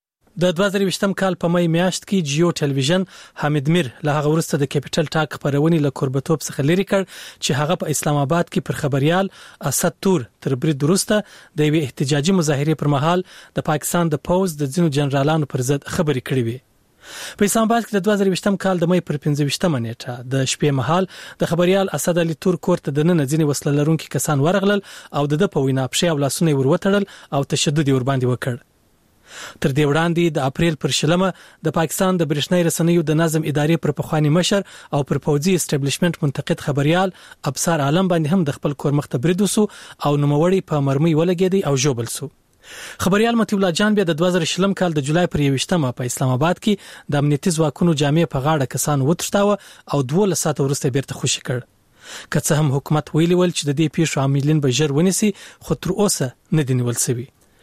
د دوه زره یوویشتم کال په مې میاشت کې جیو ټلویزیون حامد میر له هغه وروسته د کیپټل ټاک خبرونې له کوربتوب څخه لري کړ چې هغه په اسلام آباد کې پر خبريال اسد تور تر برید وروسته د یو احتجاجي مظاهره پر مهال د پاکستان د پوز د ځینو جنرالانو پر ضد خبرې کړې وي. په اسلام آباد کې د دوه زره یوویشتم کال د مې پر پنځه ویشتمه نیټه د شپې مهال د خبريال اسد علي تور کوړه د نن ځینې وسله لرونکي کسان ورغلل او د په وینا پښې او لاسونه وروتړل او تشدد ور باندې وکړ. تر دې وړاندې د اپریل پر شلمه د پاکستان د برېښنايي رسنیو د نظم ادارې پر پخوانی مشر او پر پوځي اسټابلیشمنت منتقد خبريال ابصار عالم باندې هم د خپل کور مخته برید وسو او نوموړی په مرمۍ ولګېدی او ژوبل سو. خبريال مطیع الله جان بیا د دوه زره شلم کال د جولای پر یوویشتمه په اسلام آباد کې د امنیتي ځواکونو جامې په غاړه کسان وتښتاوه او دوه لساته ورسته بیرته خوشي کړ. که څه هم حکومت ویلي ول چې د دې پیښو عاملین به ژر ونیسي، خو تر اوسه نه دي نیول شوي.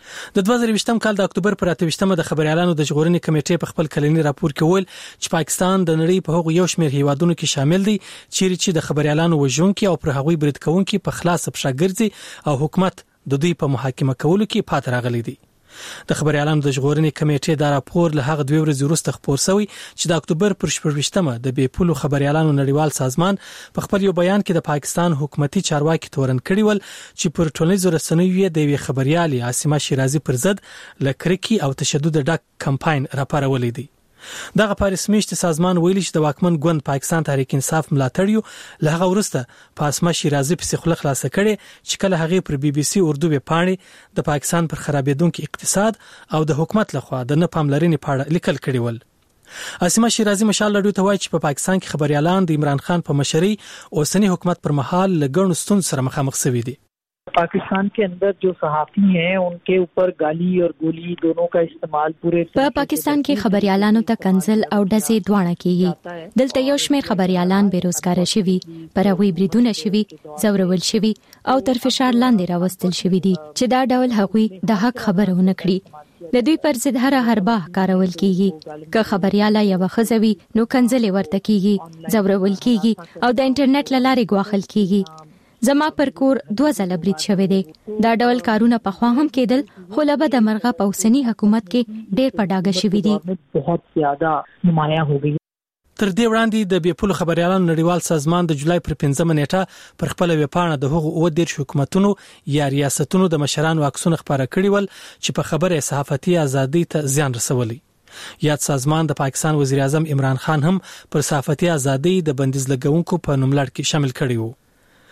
د دوه زره یوویشتم کال د اکتوبر پر اته ویشتمه د خبريالانو د ژغورنې کمیټې په خپل کلنی راپور کې ویل چې پاکستان د نړۍ په هغو یو شمېر هیوادونو کې شامل دی چیرې چې د خبريالانو وژونکي او پر هغوی برید کوونکي په خلاص پښه ګرځي او حکومت د دوی په محاکمه کولو کې پات راغلی دی. د خبريالانو د ژغورنې کمیټې دا راپور له هغه دوه ورځې وروسته خپور شوی چې د اکتوبر پر شپږ ویشتمه د بې پولو خبريالانو نړیوال سازمان په خپل یو بیان کې د پاکستان حکومتي چارواکي تورن کړی ول چې پر ټولنیزو رسنیو د یوې خبريالي عاصمه شیرازي پر ضد لکرکی او تشدد ډک کمپاین راپارولې دی. دغه پاریسمیشت سازمان ویلي چې د واکمن ګوند پاکستان تحریک انصاف ملاتړیو له هغه وروسته په اسمه شیرازي په خله خلاصه کړي چې کله هغه پر بي بي سي اردو به پاڼې د پاکستان پر خرابېدونکو اقتصاد او د حکومت لخوا د نه پاملرنې په اړه لیکل کړي ول. اسمه شیرازي مشال لډو ته وایي چې په پاکستان کې خبريالان د عمران خان په مشرۍ اوسنی حکومت پر مهال لګڼو ستونزو سره مخامخ شوي دي. पाकिस्तान के अंदर जो सहाफी हैं उनके ऊपर गाली और गोली दोनों का इस्तेमाल पूरे په پاکستان کې خبريالانو ته کنزل او ډزې دواړه کیږي. دلته یو شمېر خبريالان بیروزګار شوي، پر هغوی بریدونه شوي، زورول شوي او تر فشار لاندې راوستل شوي دي چې دا ډول هغوی د حق خبره ونه کړي. د دوی پر ضد هر حربه کارول کیږي. که خبرياله یو خزوي نو کنزل ورته کیږي، زورول کیږي او د انټرنیټ لارې غواخل کیږي. زما پر کور دوه ځله برید شوی دی. دا ډول کارونه په خوا هم کېدل، خو لبه د مرغه په اوسنی حکومت کې ډېر په ډاګه شوي دي. بہت زیاده نمایاں هو گئی. تر دې وړاندې د بې پولو خبريالانو نړیوال سازمان د جولای پر پنځمه نیټه پر خپل ویبپاڼه د هغو اوه دېرش حکومتونو یا ریاستونو د مشرانو عکسونه خپاره کړي ول چې په خبره صحافتي ازادي ته زیان رسولي. یاد سازمان د پاکستان وزیر اعظم عمران خان هم پر صحافتي ازادي د بندیز لګونکو په نوملړ کې شامل کړي وو.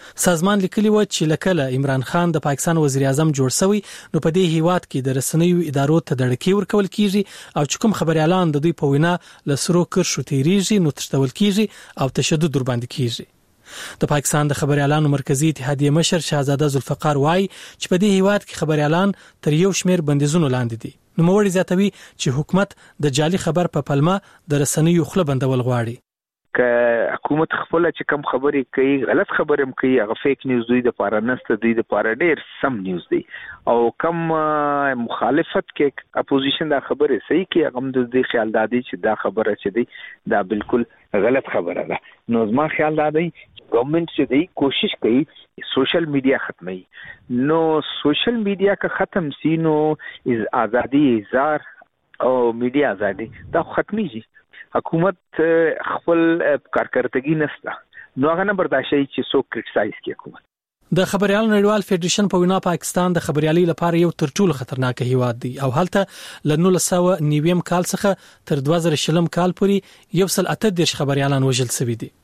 سازمان لیکلی و چې لکه عمران خان د پاکستان وزیر اعظم جوړ شوی نو په دې هیواد کې د رسنیو ادارو ته دړکې ورکول کیږي او چې کوم خبريالان د دوی په وینا لسرو کرښو تیریږي نو تشتول کیږي او تشدد ور باندې کیږي د پاکستان د خبريالانو مرکزی اتحادیه مشر شهزاده ذوالفقار وای چې په دې هیواد کې خبريالان تر یو شمیر بندیزونو لاندې دي نو موړي زیاتوي چې حکومت د جعلي خبر په پلمه د رسنیو خله بندول غواړي که حکومت خپل چې کم خبرې کوي غلط خبرې هم کوي هغه فیک نیوز دوی د پاره نسته دوی د پاره ډیر سم نیوز دی او کم مخالفت کې اپوزیشن دا خبره صحیح کې هغه د دې خیال دادی چې دا خبره چې دی دا بالکل غلط خبره ده نو زما خیال دادی گورنمنت چې دی کوشش کوي سوشل میډیا ختمي نو سوشل میډیا کا ختم سي نو ازادي اظهار او میډیا ازادي دا ختمي شي حکومت خپل کارکړتګي نسته نو هغه نه برداشت چې څوک کرټیسایز کوي حکومت د خبريالانو نړیوال فدریشن په وینا پاکستان د خبريالي لپاره یو تر ټولو خطرناک هیواد دی او هلته ل نولس سوه نوي کال څخه تر دوه زره شلم کال پورې یو سل اته دیرش خبريالان وژل شوي دي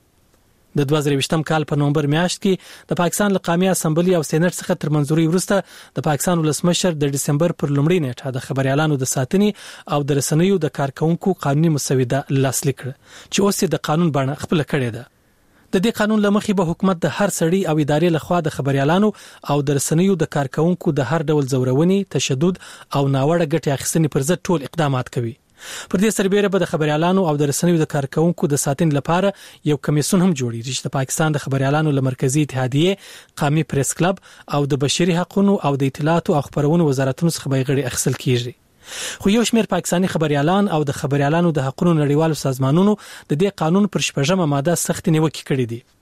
د دوه زره ویشتم کال په نومبر میاشت کې د پاکستان لقامي اسمبلی او سېنات څخه تر منځوري وروسته د پاکستان ولسمشر د دسمبر پر لومړۍ نیټه د خبريالانو د ساتنې او د رسنیو د کارکونکو قانوني مسوده لاسلیک کړ چې اوس د قانون بڼه خپل کړې ده د دې قانون لمخې به حکومت د هر سړي او ادارې لخوا د خبريالانو او د رسنیو د کارکونکو د هر ډول زورونې تشدد او ناوړه ګټې اخیستنې پر ضد ټول اقدامات کوي پر دې سربېره به د خبريالانو او د رسنیو د کارکونکو د ساتنې لپاره یو کمیسیون هم جوړیږي چې د پاکستان د خبريالانو لمرکزی اتحادیه قومي پریس کلب او د بشري حقوقو او د اطلاعات او خبرونو وزارتونو څخه به غړي اخیستل کیږي خو یو شمېر پاکستاني خبريالان او د خبريالانو د حقوقو نړیوالو سازمانونو د دې قانون پر شپږمه ماده سخت نیوکه کړې دي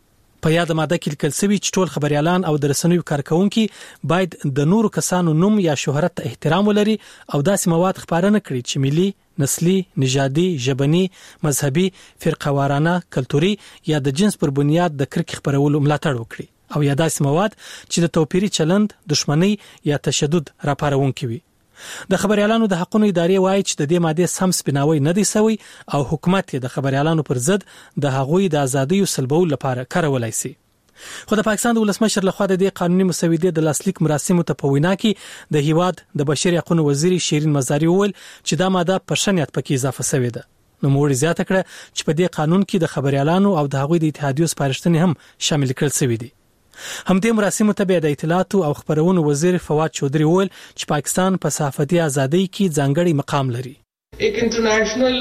په یاد ماده کې لیکل شوی چې ټول خبريالان او د رسنیو کارکونکو باید د نورو کسانو نوم یا شهرت ته احترام ولري او داسې مواد خبرونه کړي چې ملي نسلی نژادي ژبني مذهبي فرقوارانه کلتوري یا د جنس پر بنیاد د کرکې خبرولو ملاتړ وکړي او یا داسې مواد چې د توپیري چلند دښمنۍ یا تشدد راپارونکي وي د خبريالانو د حقوقو ادارې وایي چې د دې ماده سم سپیناوي نه دی سوی او حکومت د خبريالانو پر ضد د هغوی د ازادۍ سلبول لپاره کارولای شي خو د پاکستان د ولسمشر لخوا د دې قانوني مسودې د لاسلیک مراسمو ته په وینا کې د هیواد د بشري حقوقو وزیر شیرین مزاری وویل چې دا ماده په شنیات پکې اضافه شوې ده نو موږ زیاته کړه چې په دې قانون کې د خبريالانو او د هغوی د اتحادیو سپارښتنې هم شامل کړل شوې دي همدې مراسمو ته د اطلاعات او خبرونو وزیر فواد چودري وویل چې پاکستان په صحافتي ازادۍ کې ځانګړی مقام لري एक इंटरनेशनल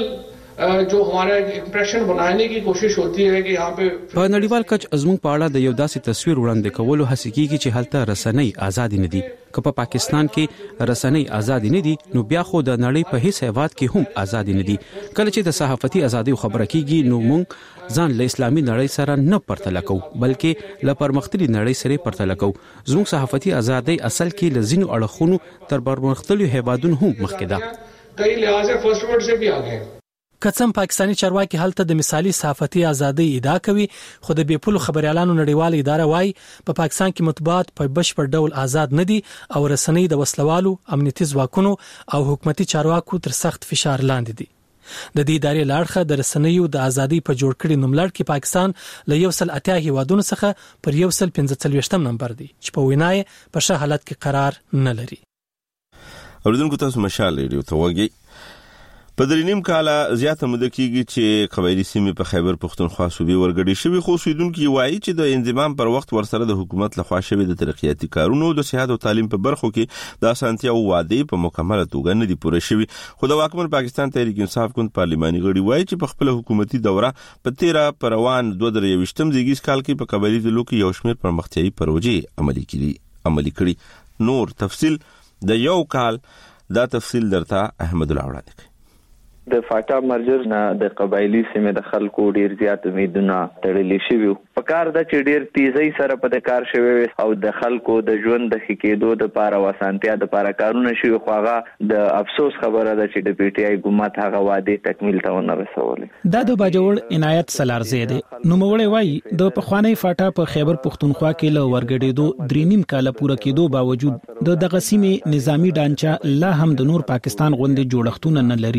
जो हमारा इंप्रेशन बनाने की कोशिश होती है कि यहाँ पे په نړیوال کچ ازمون په اړه د یو داسې تصویر وړاندې کولو هڅه کیږي چې هلته رسنۍ آزاد نه دي که په پاکستان کې رسنۍ آزاد نه دي نو بیا خو د نړۍ په هیڅ هیواد کې هم آزاد نه دي کله چې د صحافتي ازادۍ خبره کیږي نو موږ ځان له اسلامي نړۍ سره نه پرتله کوو بلکې له پرمختللي نړۍ سره پرتله کوو زموږ صحافتي ازادۍ اصل کې لزینو اړخونو تر پرمختللي هیوادونو هم مخکې ده कई लिहाज से फर्स्ट वर्ल्ड से भी आगे हैं کڅم پاکستانی چارواکي هلته د مثالی صحافتي ازادۍ ادعا کوي خو د بیپلو خبريالانو نړیوال اداره وايي په پاکستان کې مطبوعات په بشپړ ډول آزاد نه دي او رسنۍ د وسلوالو امنیتي ځواکونو او حکومتي چارواکو تر سخت فشار لاندې دي د دې ادارې لاړخه د رسنیو د ازادۍ په جوړ کړي نوملړ کې پاکستان له یو سل اتیا هیوادونو څخه پر یو سل پنځه څلوېښتم نمبر دی چې په وینای په ښه حالت کې قرار نه لري اوریدونکو تاسو مشال ریډیو ته وګورئ په درینیم کاله زیاته مده کېږي چې قبایلی سیمې په خیبر پښتونخوا صوبې ورګډې شوي خو اوسیدونکي وایي چې د انضمام پر وخت ورسره د حکومت لخوا شوي د ترقیاتي کارونو د صحت او تعلیم په برخو کې د اسانتیا او وعدې په مکمله توګه نه دي پوره شوي خو د واکمن پاکستان تحریک انصاف ګوند پارلماني غړي وایي چې په خپل حکومتي دوره په تیره پر روان دوه زره یوویشتم زیږیز کال کې په قبایلی ډلو کې یو شمېر پرمختیايي پروژې عملي کړي عملي کړي نور تفصیل د یو کال دا تفصیل درته احمد الله وړاندې کوي د فاټا مرجر نه د قبایلی سیمې د خلکو ډیر زیات امیدونه تړلې شوي په کار د چې ډیر تیزی سره په د کار شوی او د خلکو د ژوند د ښکېدو د پاره وسانتیا د پاره کارونه شوي خو هغه د افسوس خبره ده چې د پی ټ آی حکومت هغه وعده تکمیل ته ونه رسولې دا د باجوړ عنایت سلارزی دی نو موړې وای د پخوانی فاټا په خیبر پښتونخوا کې له ورګډېدو درینیم کال پوره کېدو باوجود د دغه سیمې نظامی ډانچا لا هم د نور پاکستان غوندې جوړښتونه نه لري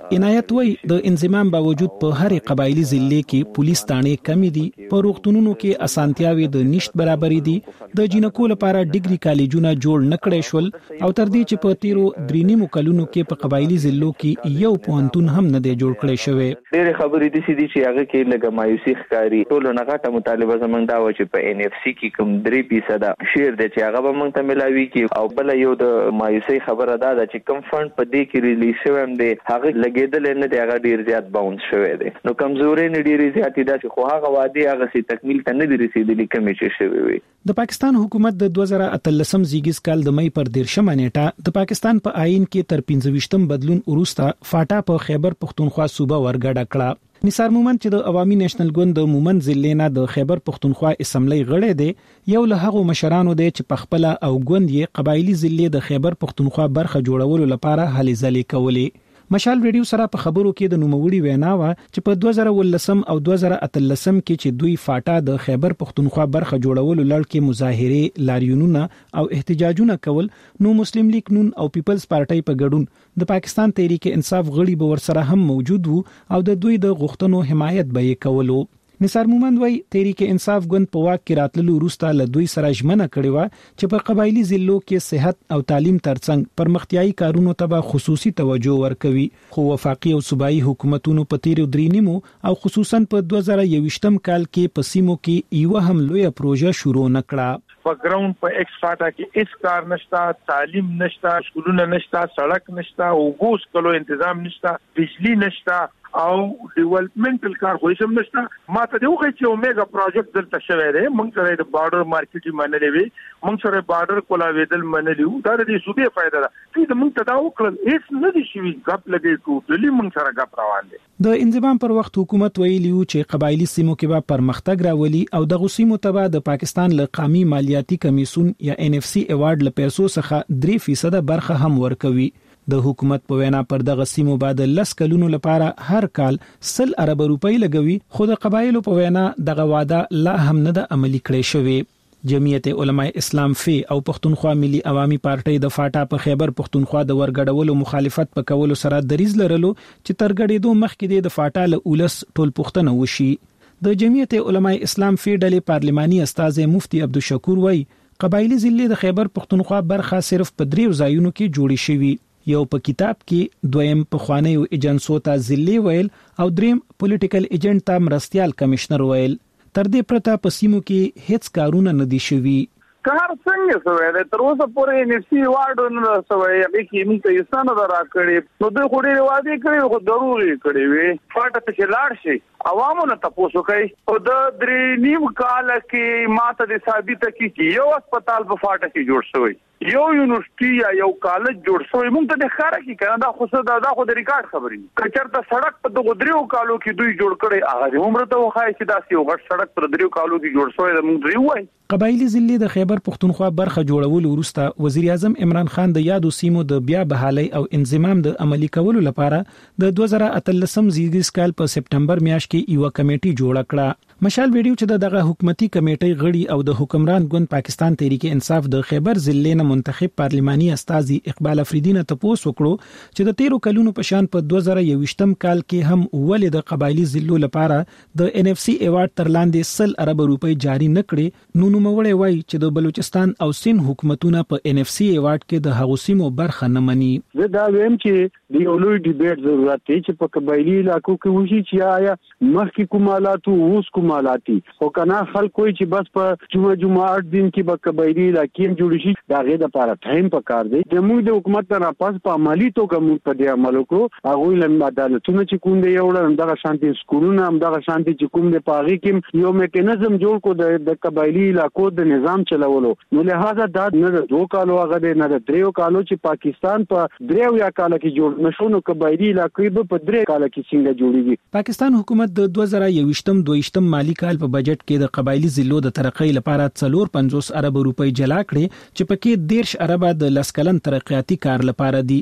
عنایت وای د انضمام باوجود په هر قبایلی ضلع کې پولیس تانې کمی دي، په روغتونونو کې اسانتیاوي د نشټ برابرې دي، د جنکو لپاره ډیګري کالجونه جوړ نکړې شول او تر دې چې په تیرو درینیمو کلونو کې په قبایلی ضلعو کې یو پوهنتون هم نه دی جوړ کړی شوی. ډېر خبرې دي چې چې هغه کې لږه مایوسي ښکاري. ټولو نه غټه مطالبه زمونږ دا و چې په ان اف سی کې کوم درې فیصد شیر دی چې هغه به موږ ته ملاوي کی، او بل یو د مایوسي خبره ده چې کوم فند په دې کې ریلیز شوی هم دی هغه لګیدل نه دی، هغه ډیر زیات باونس شوی دی. نو کمزوري نه ډیره زیات ده چې خو هغه وادي هغه سي تکمیل ته نه دی رسیدلی کمې چې شوی وي. د پاکستان حکومت د دوه زره اتلسم زیږیز کال د مې پر دیرشمه نیټه د پاکستان په آئین کې تر پنځه ویشتم بدلون وروسته فاټا په خیبر پختونخوا صوبه ورګډه کړه. نثار مومند چې د عوامي نېشنل ګوند د مومند ضلع نه د خیبر پختونخوا اسمبلی غړی دی، یو له هغو مشرانو دی چې په خپل او ګوند یې قبایلی ضلع د خیبر پختونخوا برخه جوړولو لپاره هلې ځلې کولې. مشال ریډیو سره په خبرو کې د نوموړي وینا و چې په دوه زره ولسم او دوه زره اتلسم کې چې دوی فاټا د خیبر پختونخوا برخه جوړولو لړ کې مظاهره، لاریونونه او احتجاجونه کول، نو مسلم لیگ نون او پیپلز پارټي په ګډون د پاکستان تحریک انصاف غړي به ورسره هم موجود وو او د دوی د غوښتنو حمایت به یې کولو. نثار مومند وای تحریک انصاف ګوند په واک کې راتللو وروسته له دوی سره ژمنه کړې و چې په قبایلی ضلعو کې صحت او تعلیم ترڅنګ پرمختیايي کارونو ته خصوصي توجه ورکوي، خو وفاقي او صوبایي حکومتونو په تیرو درینیمو او خصوصا په دوه زره یوویشتم کال کې په سیمو کې یو هم لوی پروژه شروع نکړه. په ګراوند په ایکس فاټا کې هیڅ کار نشته، تعلیم نشته، سکولونه نشته، سړک نشته، اوبوس کلو تنظیم نشته، بجلی نشته او ډیولپمنټل کار خو هیڅ نشته. ما ته یو غي چې اومېګا پروجیکټ دلته شوی دی، موږ سره د بارډر مارکیټي منلې وي، موږ سره بارډر کولاویدل منلې وو، دا د صوبې فائدہ ده. چې موږ ته دا وکړل هیڅ نه دي شوی، غپ لګي ټوټلی موږ سره غپ روان دي. د انضمام پر وخت حکومت ویلی و چې قبایلی سیمو کې به پرمختګ راولي او د غسیمو تبع د پاکستان له قومي مالیاتي کمیسون یا ان اف سی ایوارډ له پیسو څخه درې فیصد برخه هم ورکوي. د حکومت په وینا پر دغه سیمو بعد لس کلونو لپاره هر کال سل ارب روپۍ لګوي، خو د قبایلو په وینا دغه وعده لا هم نه د عملی کړی شوی. جمعیت علماء اسلام فی او پښتونخوا ملي عوامي پارټي د فاټا په خیبر پښتونخوا د ورګډولو مخالفت په کولو سره دریز لرلو چې ترګړېدو مخکې د فاټا له اولس ټول پښتنه وشي. د جمعیت علماء اسلام فی ډلې پارلماني استاذ مفتی عبدالشکور وای قبایلی ضلع د خیبر پښتونخوا برخه صرف په دریو ځایونو کې جوړی شوی، یو په کتاب کې، دویم په خوانیو ایجنسو ته ضلع ویل او دریم پولیټیکل ایجنټ ته مرستيال کمشنر ویل. تر دې پرته په سیمو کې هیڅ کارونه نه دي شوي. کار څنګه شوی دی تر اوسه پورې ان اف سی وارډ نه رسوي، هغه کې موږ ته یې ستنه راکړي، نو دوی خو ډېرې وعدې کړې خو ضروري کړې وي. فاټه ته چې لاړ شي عوامو نه تاسو کوي او د درې نیم کال کې ماته د ثابته کی چې یو هسپتال په فاټه کې جوړ شوی، یو یونیورسيټي یا یو کالج جوړ شوی، موږ ته د ښکارا کې کنه دا خو څه دا خو د ریکارډ خبرې کچرته سړک په دغه دریو کالو کې دوی جوړ کړي، هغه عمر ته وخای چې دا یو غټ سړک پر دریو کالو کې جوړ شوی د موږ دی وای. قبایلی ضلع د خیبر پښتونخوا برخه جوړولو وروسته وزیر اعظم عمران خان د یادو سیمو د بیا بحالي او انضمام د عملی کولو لپاره د دوه زره اتلسم زیږیز کال په سپټمبر میاشت کې یو کمیټي جوړ کړه. مشال ویډیو چې دغه حکومتي کمیټې غړي او د حکمران ګوند پاکستان تحریک انصاف د خیبر ضلع نه منتخب پارلماني استاذ اقبال افریدی نه تاسو وکړو چې د تیرو کلونو په شان په دوه زره یوویشتم کال کې هم ولې د قبایلی ضلعو لپاره د ان اف سی ایوارډ تر لاندې سل ارب روپۍ جاری نکړي. نو نو موړی وای چې د بلوچستان او سین حکومتونه په ان اف سی ایوارډ کې د هغو سیمو برخه نه مني. زه دا وایم چې د یو لوی ډیبیټ ضرورت دی چې په قبایلی علاقو کې وشي چې آیا مخکې کومالاتو اوس کومالاتي او کنه خلک کوئی چې بس په جمعه جمعه اټ دن کې به قبایلی علاقې جوړ شي، دا غي د لپاره ټایم پکار دی. د موږ د حکومت نه پاس په عملی توګه موږ په دې عمل وکړو، هغه لم عدالتونه چې کوم دی یو دغه شانتي سکولونه هم دغه شانتي چې کوم دی پاغي کې یو میکانیزم جوړ کو د قبایلی علاقو د نظام چلولو. نو لہذا دا نه د دوه کالو هغه نه د دریو کالو چې پاکستان په پا دریو یا کال کې جوړ نشو، نو قبایلی علاقې په درې کال کې څنګه جوړیږي. پاکستان حکومت د دوه زره یوویشتم دویشتم مالی کال په بجټ کې د قبایلی ضلعو د ترقۍ لپاره څلور پنځوس ارب روپۍ جلا کړې چې پکې دیرش ارب د لسکلن ترقیاتي کار لپاره دي.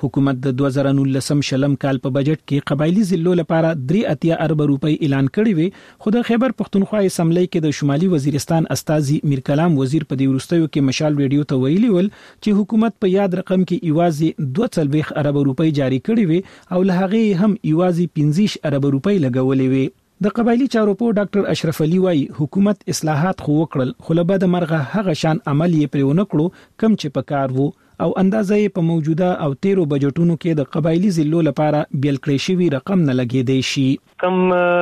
حکومت د دوه زره نولسم شلم کال په بجټ کې قبایلی ضلعو لپاره درې اتیا ارب روپۍ اعلان کړی وي، خو د خیبر پښتونخوا اسمبلی کې د شمالي وزیرستان استاذي میر کلام وزیر په دې وروستیو کې مشال ریډیو ته ویلي ول چې حکومت په یاد رقم کې ایوازي دوه څلوېښت ارب روپۍ جاری کړی وي او له هغې هم ایوازي پنځه ارب روپۍ لګولې وي. د قبایلی چارو په ډاکټر اشرف علي وايي حکومت اصلاحات خو وکړل، خو له بده مرغه هغه شان عمل یې پرې ونه کړو کم چې پکار وو او اندازې په موجوده او تیرو بجټونو کې د قبایلی ضلعو لپاره بیل کړی شوی رقم نه لګیدای شي. کم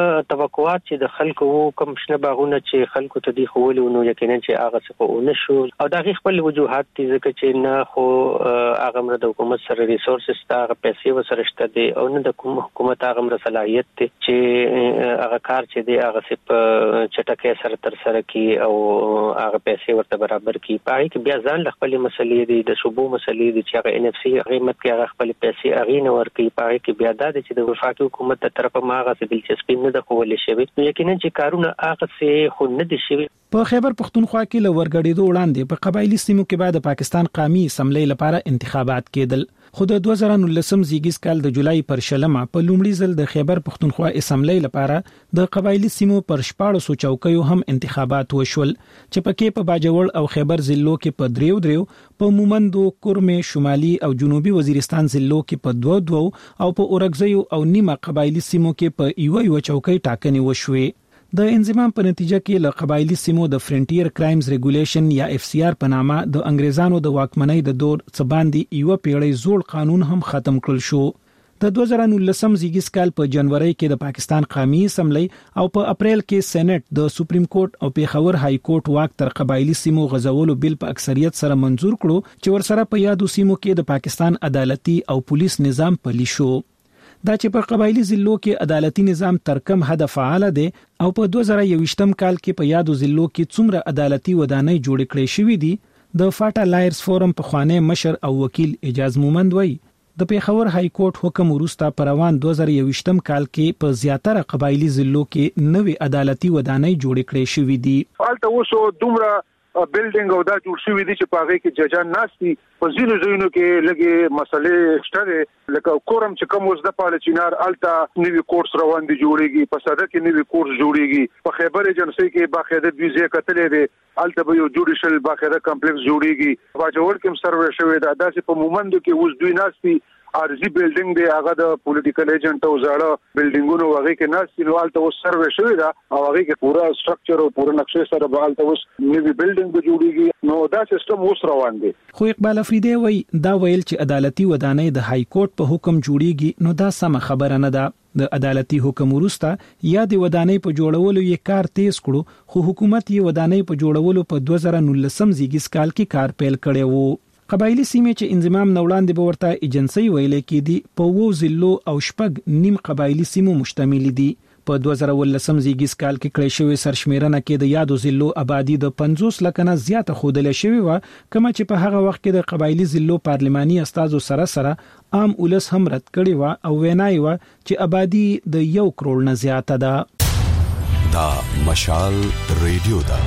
توقعات چې د خلکو وو، کم شنه باغونه چې خلکو ته دی خولي نو یقینا چې هغه څه په ونه شو او دا غي خپل وجوهات دي ځکه چې نه خو هغه مر د حکومت سره ریسورسز تا هغه پیسې وسره شته دي او نه د حکومت هغه مر صلاحیت دي چې هغه کار چې دی هغه په چټکۍ سره تر سره کی او هغه پیسې ورته برابر کی پای کې بیا ځان خپل مسلې دي د صوبو مسلې دي چې هغه ان اف سی قیمت کې هغه خپل پیسې اغې نه ورکي پای کې بیا د چې د وفاقي حکومت تر طرفه ماغه دلچسپي نه د کولې شوی، یقینا چې کارونه هغه څه خو نه دي شوی. په خیبر پښتونخوا کې لورګړېدو وړاندې په قبایلی سیمو کې بعد پاکستان قومي اسمبلی لپاره انتخابات کېدل، خو د دوه زره نولسم زیږیز کال د جولای پر شلمه په لومړي ځل د خیبر پښتونخوا اسمبلی لپاره د قبایلی سیمو پر شپاړو سو چوکیو هم انتخابات وشول چې پکې په باجوړ او خیبر ضلعو کې په دریو دریو، په مومندو، کورمه، شمالي او جنوبي وزیرستان ضلعو کې په دوه دوه او په اورګزیو او نیمه قبایلی سیمو کې په یو یو چوکۍ ټاکنې وشوې. د انضمام په نتیجه کې له قبایلی سیمو د فرنټیر کرایمز ریګولیشن یا اف سی آر په نامه د انګریزانو د واکمنۍ د دور څخه باندې یو پیړۍ زوړ قانون هم ختم کړل شو. د دوه زره نولسم زیږیز کال په جنوري کې د پاکستان قومي اسمبلی او په اپریل کې سېنات د سپریم کورټ او پیښور های کورټ واک تر قبایلی سیمو غزولو بل په اکثریت سره منزور کړو چې ورسره په یادو سیمو کې د پاکستان عدالتي او پولیس نظام پلی شو. دا چې په قبایلی ضلعو کې عدالتي نظام تر کم حد فعال دی او په دوه زره یوویشتم کال کې په یادو ضلعو کې څومره عدالتي ودانۍ جوړ کړې شوې دي، د فاټا لایرز فورم په خوانی مشر او وکیل اجاز مومند وایي د پیښور های کورټ حکم وروسته په روان دوه زره یوویشتم کال کې په زیاتره قبایلی ضلعو کې نوې عدالتي ودانۍ جوړ کړې شوې دي. فالته وسو دومره بلډینګ او دا جوړ شوی دي چې پاغه کې ججان ناشتي په ځینو ځینو کې لګي مسلې شته لکه کورم چې کوم وز د پالچینار التا نیوی کورس روان دي جوړيږي، په صده کې نیوی کورس جوړيږي، په خیبر ایجنسی کې باقاعده ویزه کتلې دي، التا به یو جوډیشل باقاعده کمپلیکس جوړيږي، باجوړ کې سروې شوی دا داسې په مومندو کې وز دوی ناشتي ارزي بلډینګ دی هغه د پولیټیکل ایجنټ او زړه بلډینګونو هغه کې ناشتي نو الته اوس سروې شوی دا او هغه کې پورا سټرکچر او پورا نقشې سره به الته اوس نیوی بلډینګ به جوړيږي، نو دا سیستم اوس روان دی. خو اقبال افریدی وایي دا ویل چې عدالتي ودانۍ د های کورټ په حکم جوړيږي نو دا سم خبره نه ده. د عدالتي حکم وروسته یا د ودانۍ په جوړولو یې کار تیز کړو، خو حکومت یې ودانۍ په جوړولو په دوه زره نولسم زیږیز کال کې کار پیل کړی وو. قبایلی سیمې چې انضمام نوړاندې به ورته ایجنسی ویلې کېدي په وو ضلعو او شپږ نیم قبایلی سیمو مشتمل دي. په دوه زره ولسم زیږیز کال کې کړی شوی سرشمیرنه کې د یادو ضلعو آبادی د پنځوس لک نه زیاته ښودل شوی و، کوم چې په هغه وخت کې د قبایلی ضلعو پارلماني استازو سره سره عام ولس هم رد کړی و او وینای و چې آبادی د یو کروڑ نه زیاته ده. دا مشال ریډیو ده.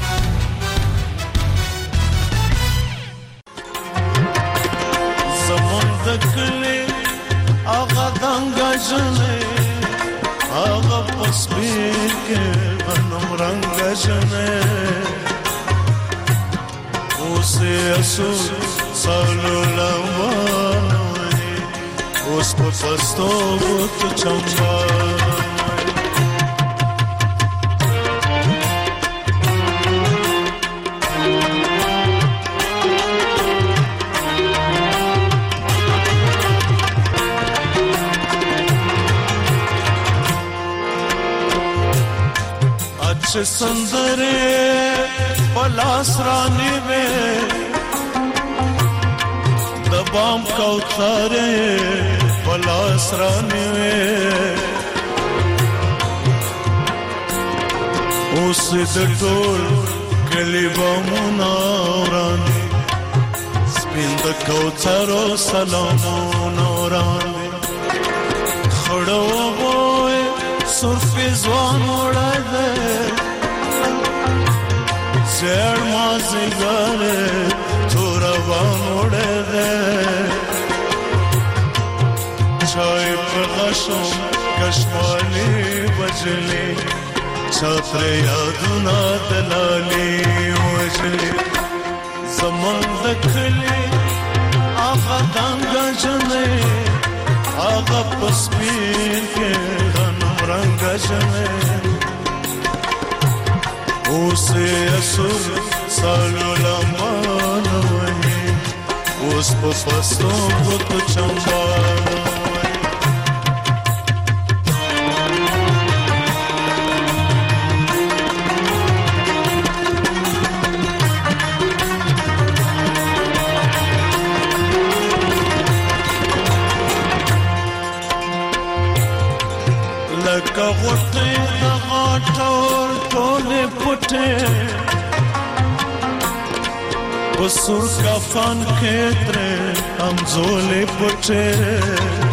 دکلی آغا دنگا جنے آغا پسبیر کے غنم رنگا جنے اسے اسو سالو لمانوی اس پر پستو بوت چمبانوی اچھے سندرے پلاس رانی میں دبام کوثرے پلاس رانی میں اس دٹول کلی بامونا رانی سپند کوثرو سلامونا رانی خڑو بوئے سرفی زوان اڑا دے زیر مازی گارے تو روان اڑے دے شو کشمالي وجلې چتر یادونه دلالي وجلې زمون دکلي آغا دانگا جنې آغا پسپین کې غنم رنگا جنې اوسه اسور سالو لمان وې اوس په پستو کو چمبار لکه غوټه د غاټور ټوله پټه وسور کفن کې تر امزولې پټه